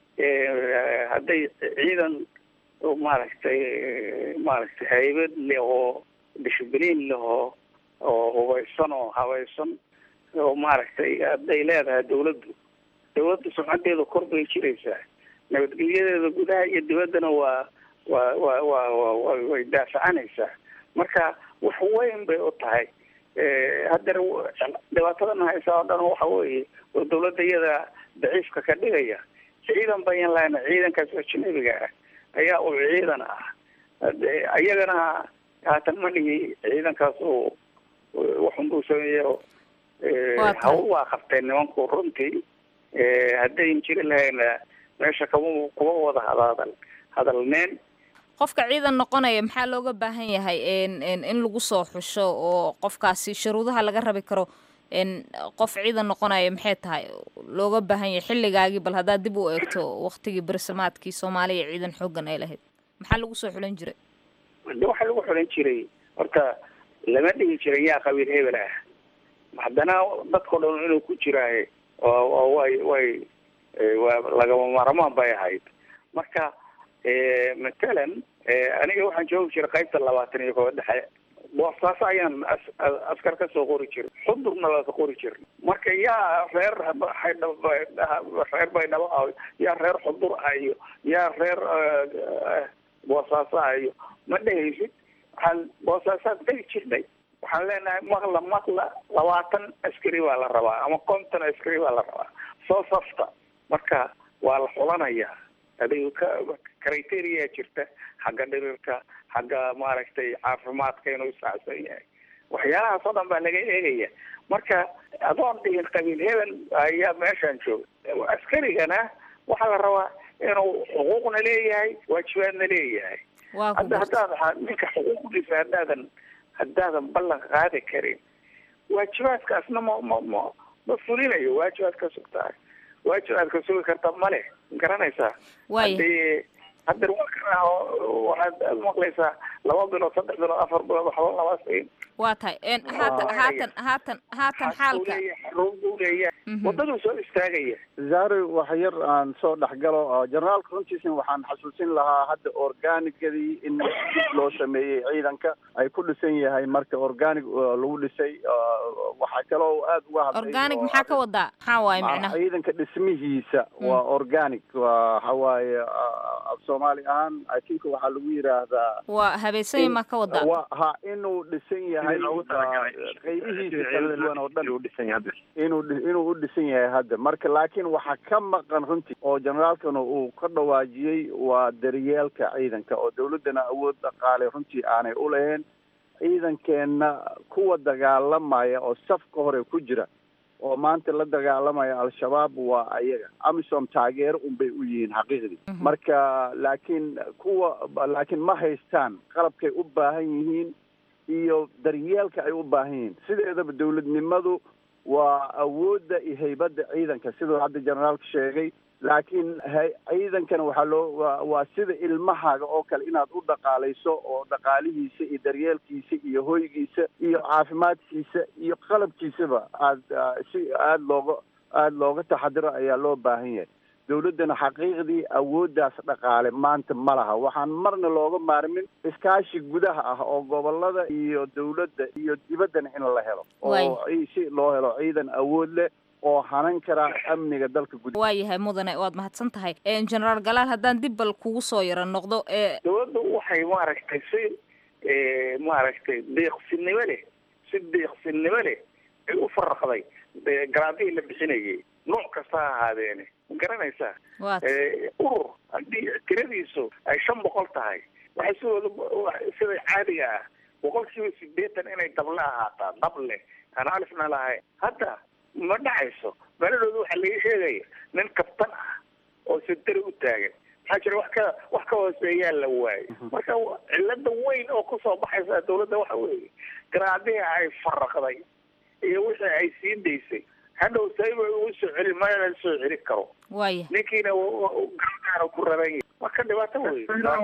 hadday ciidan maaragtay haybad leh oo discibliin leh oo hubeysan oo habaysan oo maaragtay hadday leedahay dawladda sumcadeeda kor bay jiraysaa nabadgelyadeeda gudaha iyo dibaddana way daafacanaysaa marka wax weyn bay u tahay haddana dhibaatadana haysaa oo dhan waxa weeye oo dawladda iyada daciifka ka dhigaya ciidan bayan lahayna ciidankaas ajnabiga ah ayaa u ciidan ah ayagana haatan ma dhihi ciidankaas waxunbuu sameeyo hawl waa qabteen nimanku runtii haddayn jiri lahayna meesha kuma wada hadalneen qofka ciidan noqonaya maxaa looga baahan yahay in lagu soo xusho oo qofkaasi shuruudaha laga rabi karo qof ciidan noqonaya maxay tahay looga baahan yahay xilligaagii bal haddaad dib u eegto waqtigii barasamaadkii Soomaaliya ciidan xoogan ay lahayd maxaa lagu soo xulan jiray waxa lagu xulan jiray horta lama dhigi jiray yaa qabiil hebel ah haddana dadka dhan inuu ku jiraaye oo way lagama maarmaan bay ahayd marka matalan aniga waxaan joogi jiray qaybta 21 dhexe boosaas ayaan askar ka soo qori jiray xudurna la qori jiray marka yaa reer Baydhabo yaa reer xudur ayo yaa reer boosaas ayo ma dhehaysid waxaan boosaasaad dhegi jirnay waxaan leenahay maqla 20 askari baa la rabaa ama 50 askari baa la rabaa soo safta marka waa la xulanayaa adiga criteria jirta xagga dhirirka xagga maaragtay caafimaadka inuu saacsan yahay waxyaalahaas oo dhan baa laga eegaya marka adoon dhihin qabiil hebel ayaa meeshaan jooga askarigana waxaa la rabaa inuu xuquuqna leeyahay waajibaadna leeyahay haddaad ninka xuquuqdiisa haddaadan ballan qaadi karin waajibaadkaasna ma fulinayo waajibaadka sugtaa waajibaadka sugi karta male garanaysaa hadda waxaad maqlaysaa 2 bilood 3 bilood 4 bilood waxba lama siin waa tahay haatan xaalka wadadu soo istaagaya zaari wax yar aan soo dhexgalo generaalka runtiisna waxaan xasuusin lahaa hadda organicadii in dib loo sameeyey ciidanka ay ku dhisan yahay marka organic lagu dhisay waxaa kaloo aad uga hadlay organic maxaa ka wadaa maxaa waaye macnaha ciidanka dhismihiisa waa organic waxa waaye af Soomaali ahaan I think waxaa lagu yiraahdaa waa habeysay ma ka wadaa ha inuu dhisan yahay qaybihiisa kala duwan oo dhan inuu u dhisan yahay hadda marka laakiin waxaa ka maqan runtii oo generaalkana uu ka dhawaajiyey waa daryeelka ciidanka oo dawladana awood dhaqaale runtii aanay u lahayn ciidankeena kuwa dagaalamaya oo safka hore ku jira oo maanta la dagaalamaya al-shabaab waa ayaga amisom taageero unbay u yihiin xaqiiqdii marka laakiin ma haystaan qalabkay u baahan yihiin iyo daryeelka ay u baahan yihiin sideedaba dawladnimadu waa awoodda iyo haybadda ciidanka siduu hadda generaalka sheegay laakiin ciidankana waa sida ilmahaaga oo kale inaad u dhaqaalayso oo dhaqaalihiisa iyo daryeelkiisa iyo hoygiisa iyo caafimaadkiisa iyo qalabkiisaba aad looga taxadiro ayaa loo baahan yahay dawladdana xaqiiqdii awooddaas dhaqaale maanta ma laha waxaan marna looga maarmin iskaashi gudaha ah oo gobolada iyo dawladda iyo dibaddana in la helo oo si loo helo ciidan awood leh oo hanan kara amniga dalka gudaha waayahay mudane waad mahadsan tahay generaal galaal haddaan dib bal kugu soo yaro noqdo dawladdu waxay maaragtay deeqsinimo leh ay u faraqday garaadihii la bixinayay nooc kasta ha ahaadeene ma garanaysaa urur haddii tiradiisu ay 500 tahay waxay sida caadiga ah 80% inay dable ahaataa dable aan alifna lahayn hadda ma dhacayso meeladooda waxaa laga sheegaya nin kabtan ah oo sidari u taagan maxaa jira wax ka hooseeyaa la waayay marka cilada weyn oo kusoo baxaysa dawladda waxa weeye garaadihi ay faraqday iyo wixii ay sii daysay hadhow sayba uu soo celi ma la soo celi karo waaya ninkiina gaar ku raray marka dhibaato weyn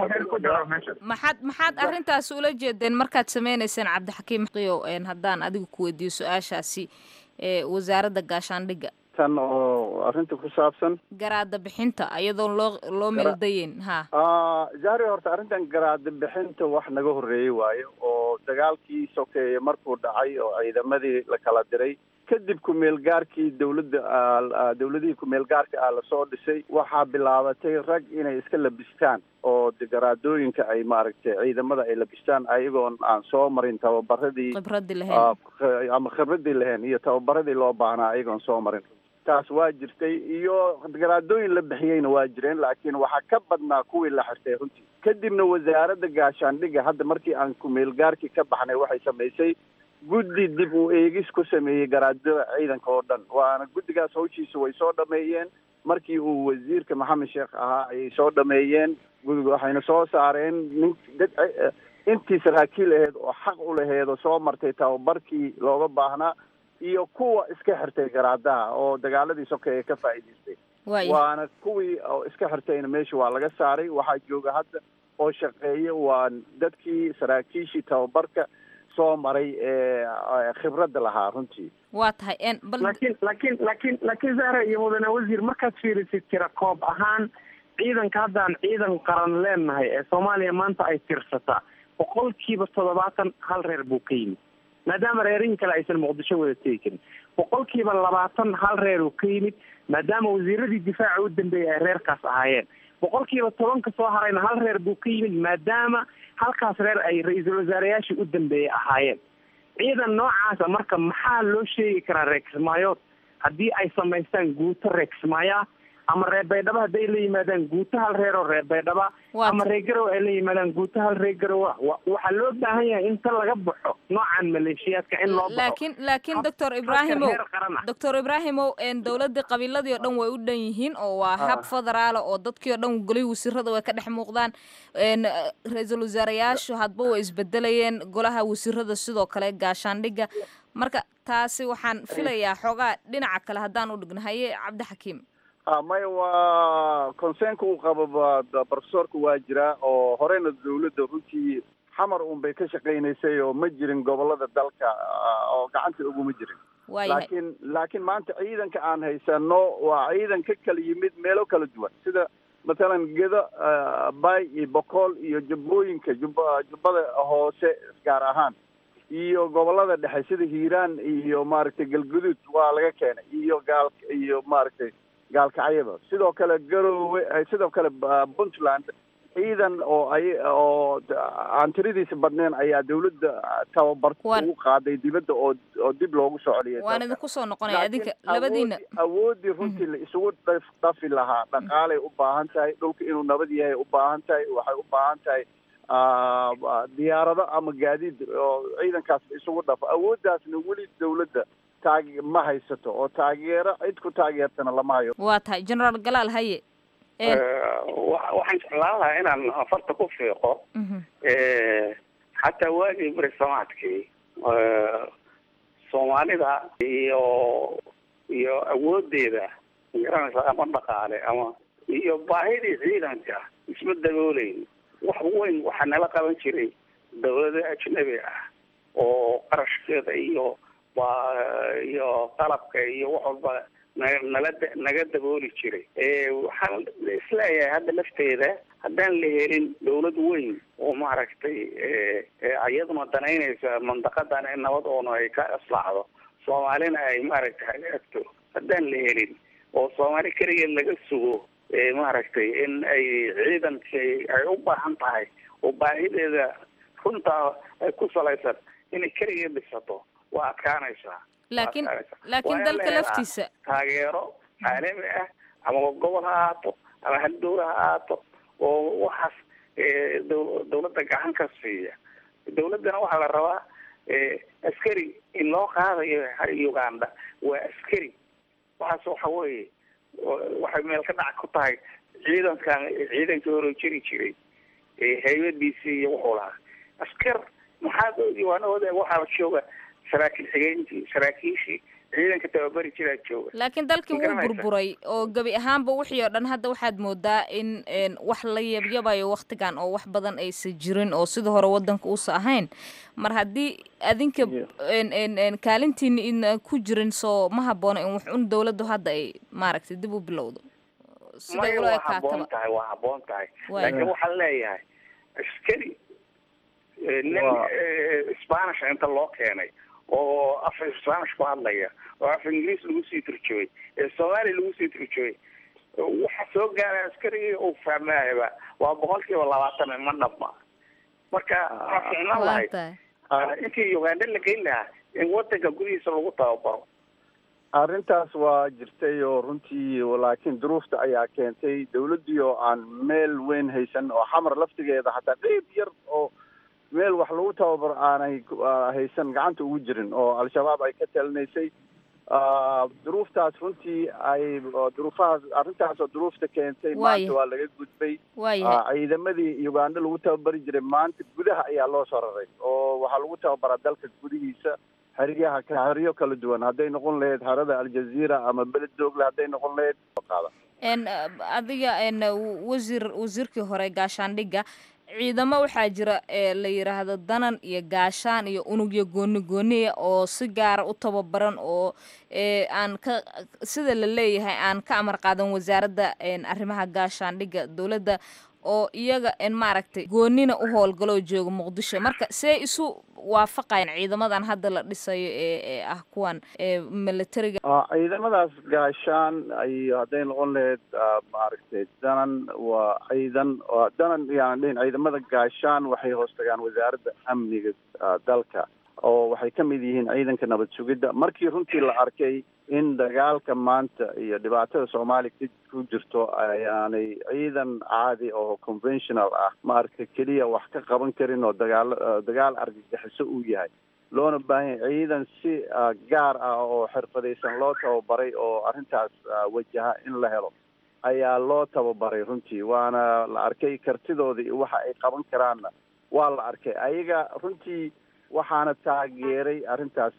maxaad arrintaas ula jeedeen markaad sameynaysaan Cabdixakiim qiyo haddaan adigu ku weydiiyo su'aashaasi wasaaradda gaashaandhigga tan oo arrinta ku saabsan garaada bixinta iyadoo loo meeldayn jaari horta arrintan garaada bixinta wax naga horreeyay waayo oo dagaalkii sokeeye markuu dhacay oo ciidamadii la kala diray kadib ku-meelgaarkii dawladihii ku-meelgaarka ah lasoo dhisay waxaa bilaabatay rag inay iska labistaan oo garaadooyinka ay maaragtay ciidamada ay labistaan ayagoon aan soo marin tababaradii ama khibradii lahayn iyo tababaradii loo baahnaa ayagoon soo marin taas waa jirtay iyo garaadooyin la bixiyeyna waa jireen laakiin waxaa ka badnaa kuwii la xirtay runtii kadibna wasaaradda gaashaandhigga hadda markii aan ku-meelgaarkii ka baxnay waxay samaysay guddi dib u eegis ku sameeyey garaadada ciidanka oo dhan waana guddigaas hawshiisa way soo dhameeyeen markii uu wasiirka maxamed sheekh ahaa ayay soo dhameeyeen waxayna soo saareen intii saraakiil aheyd oo xaq u laheed oo soo martay tababarkii looga baahnaa iyo kuwa iska xirtay garaadaha oo dagaaladii sokeeye ka faa'iidaystay waana kuwii oo iska xirtayna meesha waa laga saaray waxaa jooga hadda oo shaqeeya waa dadkii saraakiishii tababarka soo maray khibradda lahaa runtii waa tahay laakiin zahra iyo mudane wasiir markaad fiirisid tira koob ahaan ciidanka haddaan ciidan qaran leenahay ee Soomaaliya maanta ay tirsataa 70% hal reer buu ka yimid maadaama reerin kale aysan Muqdisho wada tegi karin 20% hal reer uu ka yimid maadaama wasiiradii difaaca u dambeeyay ay reerkaas ahaayeen 10% ka soo harayna hal reer buu ka yimid maadaama halkaas reer ay ra'iisul wasaarayaashii u dambeeyay ahaayeen ciidan noocaasa marka maxaa loo sheegi karaa reer Kismaayood haddii ay samaystaan guuto reer Kismaayo ama reer Baydhabo hadday la yimaadaan guuto hal reer oo reer Baydhabo ama reer Garowe ay la yimaadaan guuto hal reer Garowe waxaa loo baahan yahay inta laga baxo noocan maleeshiyaadka in loo baxo laakiin Dr. Ibrahimo dawladda qabiiladii oo dhan way u dhan yihiin oo waa hab federaal oo dadkii oo dhan golay wasiirada way ka dhex muuqdaan ra'iisul wasaarayaashu hadba way isbedelayeen golaha wasiirada sidoo kale gaashaandhigga marka taasi waxaan filayaa xogaa dhinaca kale haddaan u dhignahay Cabdixakiim maya waa concernka uu qabo professorka waa jiraa oo horeyna dawladda runtii xamar un bay ka shaqaynaysay oo ma jirin gobolada dalka oo gacanta uguma jirin laakiin maanta ciidanka aan haysano waa ciidan ka kala yimid meelo kala duwan sida matalan gedo bay iyo boqol iyo jubbooyinka jubbada hoose gaar ahaan iyo gobolada dhexe sida hiiraan iyo maaragtay galguduud waa laga keenay iyo maaragtay gaalkacyada sidoo kale garoowe sidoo kale puntland ciidan oo aan tiradiisa badnayn ayaa dawladda tababarka ugu qaaday dibadda oo dib loogu soo celiyay waan idinku soo noqonaya adinka labadiina awoodii runtii la isugu dhafi lahaa dhaqaalay u baahan tahay dhulka inuu nabad yahay u baahan tahay waxay u baahan tahay diyaarado ama gaadiid oo ciidankaas isugu dhafo awooddaasna weli dawladda ma haysato oo taageero cid ku taageertana lama hayo waa tahay generaal galaal haye waxaan jeclaan lahaa inaan afarta ku fiiqo xataa waagii berisamaadkii soomaalida iyo awoodeeda garanaysa ama dhaqaale ama iyo baahidii ciidanka isma dabooleyn wax weyn waxaa nala qaban jiray dawlado ajnabi ah oo qarashkeeda iyo qalabka iyo wax walba naga dabooli jiray waxaan isleeyahay hadda lafteeda haddaan la helin dawlad weyn oo maaragtay iyaduna danaynaysa mandaqadan in nabad oona ay ka islaacdo soomaalina ay maaragtay hagaagto haddaan la helin oo soomaali keligeed laga sugo maaragtay in ay ciidankii ay u baahan tahay oo baahideeda runtaa ay ku salaysan inay keligeed dhisato waa adkaanaysaa laakiin dalka laftiisa taageero caalami ah ama gobol ha ahaato ama hal dawla ha ahaato oo waxaas dawladda gacan ka siiya dawladdana waxaa la rabaa askari in loo qaadayo Uganda waa askari waxaas waxa weeye waxay meel ka dhac ku tahay ciidanka hore jiri jiray haybadiisii iyo wuxuu lahaa askar maxaa diiwaanahooda waxaa la jooga saraakiishii ciidanka tababari jiraa jooga laakiin dalkii wuu burburay oo gebi ahaanba wixii oo dhan hadda waxaad moodaa in wax la yabyabayo waktigan oo wax badan aysan jirin oo sida hore wadanka uusa ahayn mar haddii adinka kaalintiina idna ku jirin soo ma habboona in wax un dawladdu hadda ay maaragtay dib u bilowdo siday ula ekaataba waa habboon tahay laakiin waxaan leeyahay askari nin Spanish inta loo keenay oo af Spanish ku hadlaya oo af Ingiriis lagu sii turjumay Soomaali lagu sii turjumay waxa soo gaaray askariga oo fahmayba waa 20% ma dhabma marka waxaan lahayd intii Uganda la geyn lahaa in wadanka gudihiisa lagu tababaro arrintaas waa jirtay oo runtii laakiin duruufta ayaa keentay dawladdii oo aan meel weyn haysan oo xamar laftigeeda xataa qayb yar oo meel wax lagu tababaro aanay haysan gacanta ugu jirin oo al-shabaab ay ka talinaysay duruuftaas runtii arrintaasoo duruufta keentay maanta waa laga gudbay ciidamadii Uganda lagu tababari jiray maanta gudaha ayaa loo soo raray oo waxaa lagu tababaraa dalka gudihiisa xeryo kala duwan hadday noqon lahayd harada aljazeera ama beled doogle hadday noqon lahayd adiga wasiirkii hore gaashaandhigga ciidamo waxaa jira la yiraahdo danan iyo gaashaan iyo unugyo gooni oo si gaara u tababaran oo aan ka sida la leeyahay aan ka amar qaadan wasaaradda arrimaha gaashaandhigga dawladda oo iyaga maaragtay goonina u howlgaloo jooga muqdisho marka see isu waafaqayan ciidamadan hadda la dhisayo ee ah kuwan militariga ciidamadaas gaashaan ay hadday noqon lahayd maaragtay danan waa danan yaan dhihin ciidamada gaashaan waxay hoos tagaan wasaaradda amniga dalka oo waxay ka mid yihiin ciidanka nabad sugidda markii runtii la arkay in dagaalka maanta iyo dhibaatada Soomaaliya ku jirto ayaanay ciidan caadi oo conventional ah maarka kaliya wax ka qaban karin oo dagaal argagixiso uu yahay loona baahan ciidan si gaar ah oo xirfadaysan loo tababaray oo arrintaas wajaha in la helo ayaa loo tababaray runtii waana la arkay kartidooda iyo waxa ay qaban karaanna waa la arkay ayaga runtii waxaana taageeray arrintaas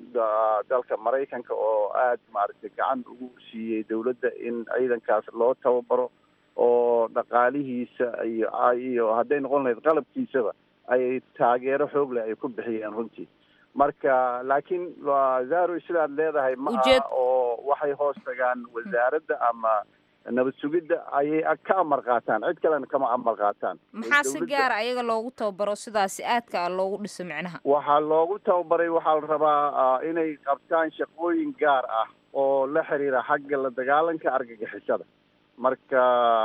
dalka Maraykanka oo aad maaragtay gacan ugu siiyey dawladda in ciidankaas loo tababaro oo dhaqaalihiisa iyo hadday noqon lahayd qalabkiisaba ay taageero xoog leh ay ku bixiyeen runtii marka laakiin Zahra sidaad leedahay ma aha oo waxay hoos tagaan wasaaradda ama nabad sugidda ayay ka amar qaataan cid kalena kama amar qaataan maxaa si gaar ah ayaga loogu tababaro sidaasi aadka loogu dhiso micnaha waxaa loogu tababaray waxaa la rabaa inay qabtaan shaqooyin gaar ah oo la xiriira xagga la dagaalanka argagixisada marka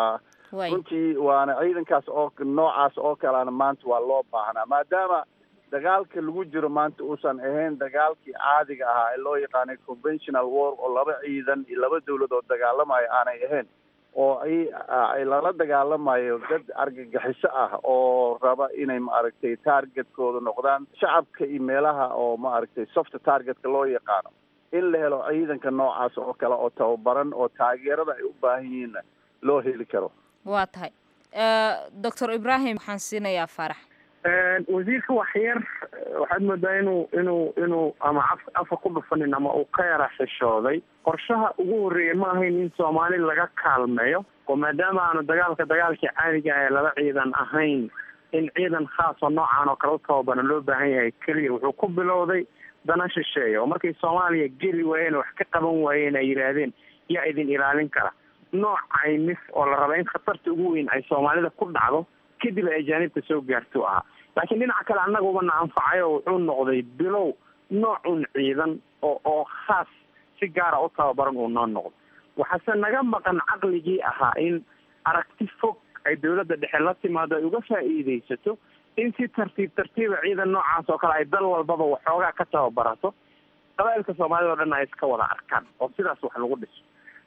runtii waana ciidankaas oo noocaas oo kalena maanta waa loo baahnaa maadaama dagaalka lagu jiro maanta uusan ahayn dagaalkii caadiga ahaa ee loo yaqaanay conventional war oo laba ciidan iyo laba dawladood dagaalamayo aanay ahayn oo ay lala dagaalamayo dad argagixiso ah oo raba inay maaragtay targetkooda noqdaan shacabka iyo meelaha oo maaragtay soft targetka loo yaqaano in la helo ciidanka noocaas oo kale oo tababaran oo taageerada ay u baahan yihiin loo heli karo waa tahay Dr. Ibrahim waxaan siinayaa Farax wasiirka waxyar waxaad moodaa inuu ama afa ku dhufanin ama uu ka yara xishooday qorshaha ugu horreeya ma ahayn in Soomaali laga kaalmeeyo oo maadaama aanu dagaalkii caadiga ah ee laba ciidan ahayn in ciidan khaas oo noocan oo kale u tababaran loo baahan yahay keliya wuxuu ku bilowday dana shisheeya oo markay Soomaaliya geli waayeen wax ka qaban waayeen ay yiraahdeen yaa idin ilaalin kara nooc caymis oo la raba in khatarta ugu weyn ay Soomaalida ku dhacdo kadib ay ajaanibta soo gaarto laakiin dhinaca kale annaga uma anfacayo wuxuu noqday bilow noocun ciidan oo khaas si gaar ah u tababaran uu noqdo waxaase naga maqan caqligii ahaa in aragti fog ay dawladda dhexe la timaado ay uga faa'iidaysato in si tartiiba ciidan noocaas oo kale ay dal walbaba waxoogaa ka tababarato qabaa'ilka Soomaalida oo dhan ay iska wada arkaan oo sidaas wax lagu dhiso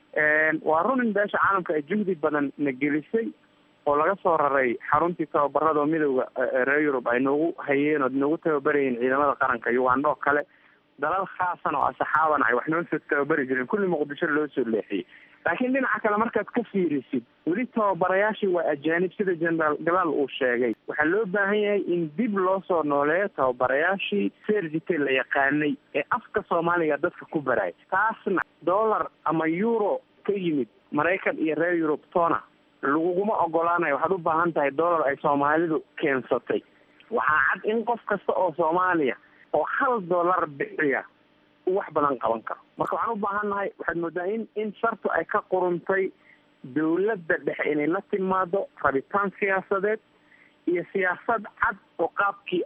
waa run in beesha caalamka ay juhdi badan na gelisay oo laga soo raray xaruntii tababarada oo midowga reer Yurub ay noogu hayeen oo noogu tababarayeen ciidamada qaranka Uganda oo kale dalal khaasan oo asxaaban ay wax noo soo tababari jireen kulli Muqdisho loo soo leexiyay laakiin dhinaca kale markaad ka fiirisid weli tababarayaashii waa ajaanib sida General Galaal uu sheegay waxaa loo baahan yahay in dib loo soo nooleeyo tababarayaashii serjite la yaqaanay ee afka Soomaaliga dadka ku baray taasna dollar ama euro ka yimid Maraykan iyo reer Yurub toona laguguma ogolaanayo waxaad u baahan tahay dollar ay Soomaalidu keensatay waxaa cad in qof kasta oo Soomaaliya oo $1 bixiya wax badan qaban karo marka waxaan u baahannahay waxaad moodaa in shartu ay ka quruntay dawladda dhexe inay la timaado rabitaan siyaasadeed iyo siyaasad cad oo qaabkii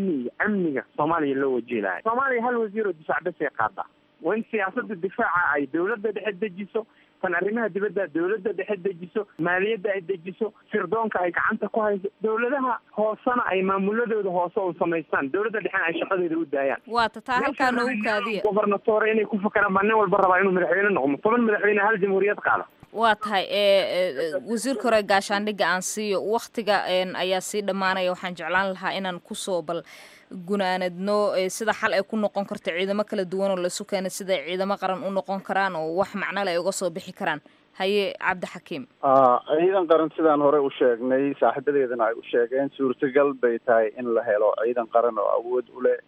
amniga Soomaaliya loo wajilayo Soomaaliya hal wasiir oo difaac bas ay qaadaa waa in siyaasadda difaaca ay dawladda dhexe dejiso tan arrimaha dibadda dawladda dhexe dejiso maaliyadda ay dejiso sirdoonka ay gacanta ku hayso dawladaha hoosena ay maamuladooda hoose u samaystaan dawladda dhexena ay shaqadeeda u daayaan waa taa halkaa noogu kaadiya gobernatore inay ku fakaraan baa nin walba rabaa inuu madaxweyne noqdo 10 madaxweyne hal jamhuuriyad qaada waa tahay wasiirka hore gaashaandhigga aan siiyo waktiga ayaa sii dhammaanaya waxaan jeclaan lahaa inaan kusoo bal gunaanadno sida xal ay ku noqon karto ciidamo kala duwan oo la isu keenay sida ciidamo qaran u noqon karaan oo wax macno leh ay uga soo bixi karaan haye Cabdixakiim ciidan qaran sidaan hore u sheegnay saaxiibadeedana ay u sheegeen suurtagal bay tahay in la helo ciidan qaran oo awood u leh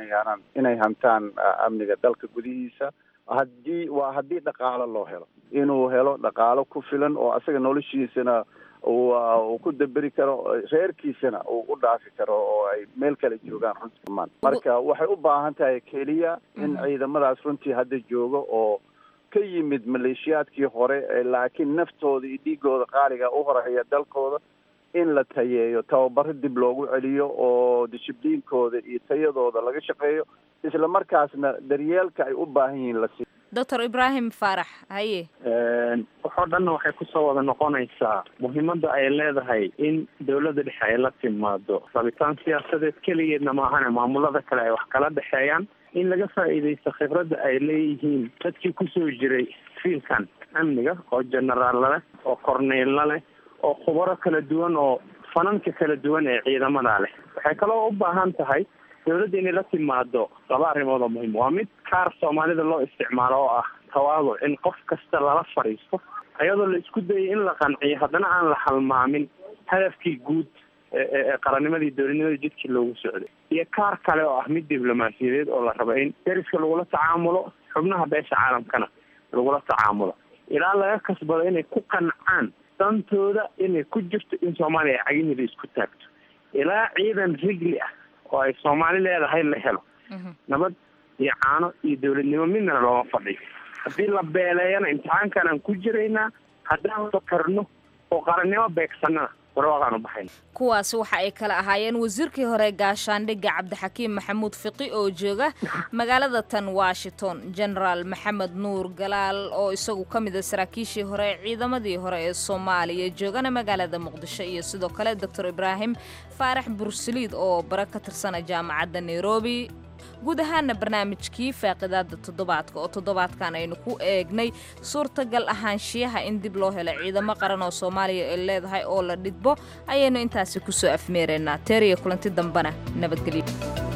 inay hantaan amniga dalka gudihiisa haddii dhaqaalo loo helo inuu helo dhaqaalo ku filan oo asaga noloshiisana uu ku daberi karo reerkiisana uu u dhaafi karo oo ay meel kale joogaan runtii marka waxay u baahan tahay keliya in ciidamadaas runtii hadda jooga oo ka yimid maleeshiyaadkii hore laakiin naftooda iyo dhiigooda qaaliga u horeeya dalkooda in la tayeeyo tababaro dib loogu celiyo oo dishibliinkooda iyo tayadooda laga shaqeeyo isla markaasna daryeelka ay u baahan yihiin la siiyo Dr. Ibrahim Farax haye waxoo dhanna waxay kusoo wada noqonaysaa muhiimadda ay leedahay in dawladda dhexe ay la timaado rabitaan siyaasadeed keligeedna maahane maamulada kale ay wax kala dhexeeyaan in laga faa'iidaysto khibradda ay leeyihiin dadkii kusoo jiray fiilkan amniga oo generaalla leh oo korneylla leh oo khubaro kala duwan oo fananka kala duwan ee ciidamada leh waxay kaloo u baahan tahay dawladda inay la timaado laba arrimood oo muhiim waa mid kaar Soomaalida loo isticmaalo oo ah tawaaduc in qof kasta lala fariisto ayadoo la isku dayay in la qanciyo haddana aan la halmaamin hadafkii guud qarannimadii dowladnimadii jidkii loogu socday, iyo kaar kale oo ah mid diblomaasiyadeed oo la rabo in deriska lagula tacaamulo, xubnaha beesha caalamkana lagula tacaamulo, ilaa laga kasbado inay ku qancaan dantooda inay ku jirto in soomaaliya ay cagiheeda isku taagto, ilaa ciidan rigli ah oo ay soomaali leedahay la helo. nabad iyo caano iyo dowladnimo midna looma fadhiyo. haddii la beeleeyana imtixaankan aan ku jiraynaa, haddaan fakarno oo qarannimo beegsanana warwaaqaan u baxayna. kuwaasi waxa ay kala ahaayeen wasiirkii hore gaashaandhigga cabdixakiim maxamuud fiqi oo jooga magaalada tan Washington, Generaal Maxamed Nuur Galaal oo isagu ka mid ah saraakiishii hore ciidamadii hore ee Soomaaliya joogana magaalada Muqdisho, iyo sidoo kale Dr. Ibrahim Faarax Bursaliid oo bara ka tirsan jaamacadda Nairobi. guud ahaana barnaamijkii faaqidaada toddobaadka oo toddobaadkan aynu ku eegnay suurtagal ahaanshiyaha in dib loo helo ciidamo qaran oo Soomaaliya ay leedahay oo la dhidbo ayaynu intaasi ku soo afmeeraynaa. Teeriya kulanti dambana nabadgelyo.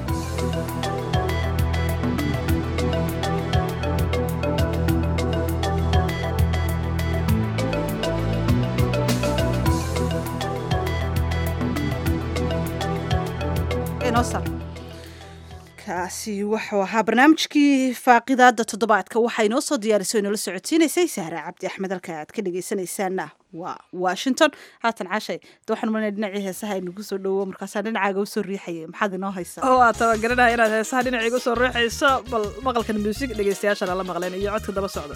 kaasi wuxuu ahaa barnaamijkii faaqidaada toddobaadka. waxaa inoo soo diyaarisay inoola socodsiinaysay Sahra Cabdi Axmed. halka aad ka dhegaysanaysaana waa Washington. haatan cashay waxaan umaleynaa dhinacii heesaha aynugu soo dhowo, markaasaa dhinacaaga usoo riixayay. maxaad inoo haysaa? oo aad tabagaranahay inaad heesaha dhinacayga usoo riixayso, bal maqalkan muusig dhegaystayaashana la maqleen iyo codka daba socda.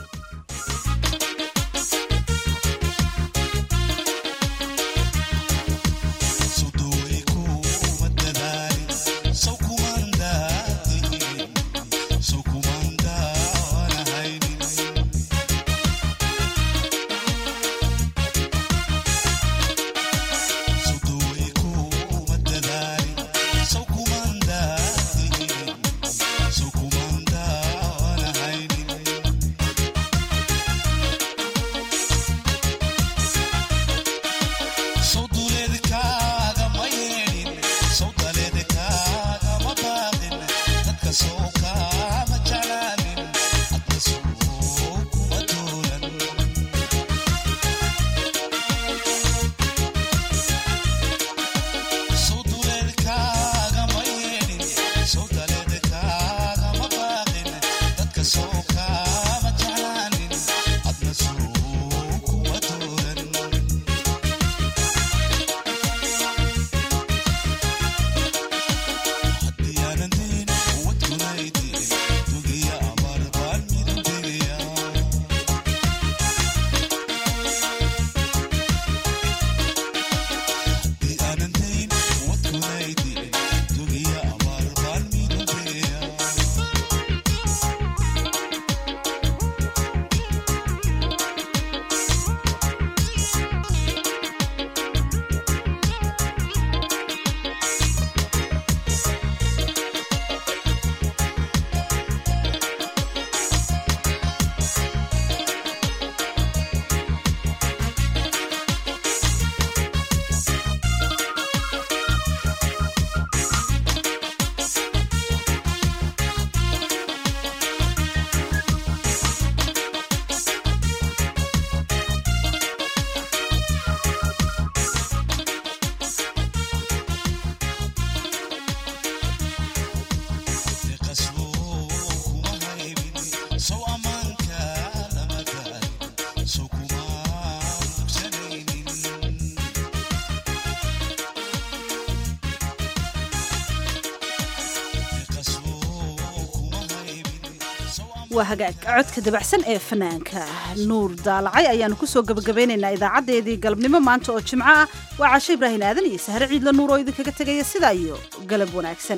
waa hagaag codka dabacsan ee fanaanka Nuur Daalacay ayaanu ku soo gabagabaynaynaa idaacadeedii galabnimo maanta oo Jimco ah. waa Casho Ibraahin Aadan iyo Sahre Ciidla Nuur oo idinkaga tagaya sidaa iyo galab wanaagsan.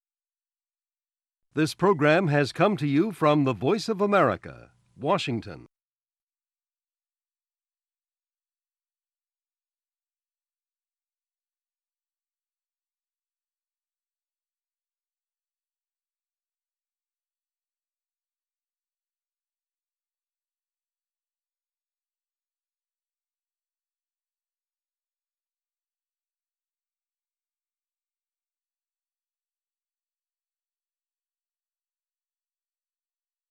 This program has come to you from the Voice of America, Washington.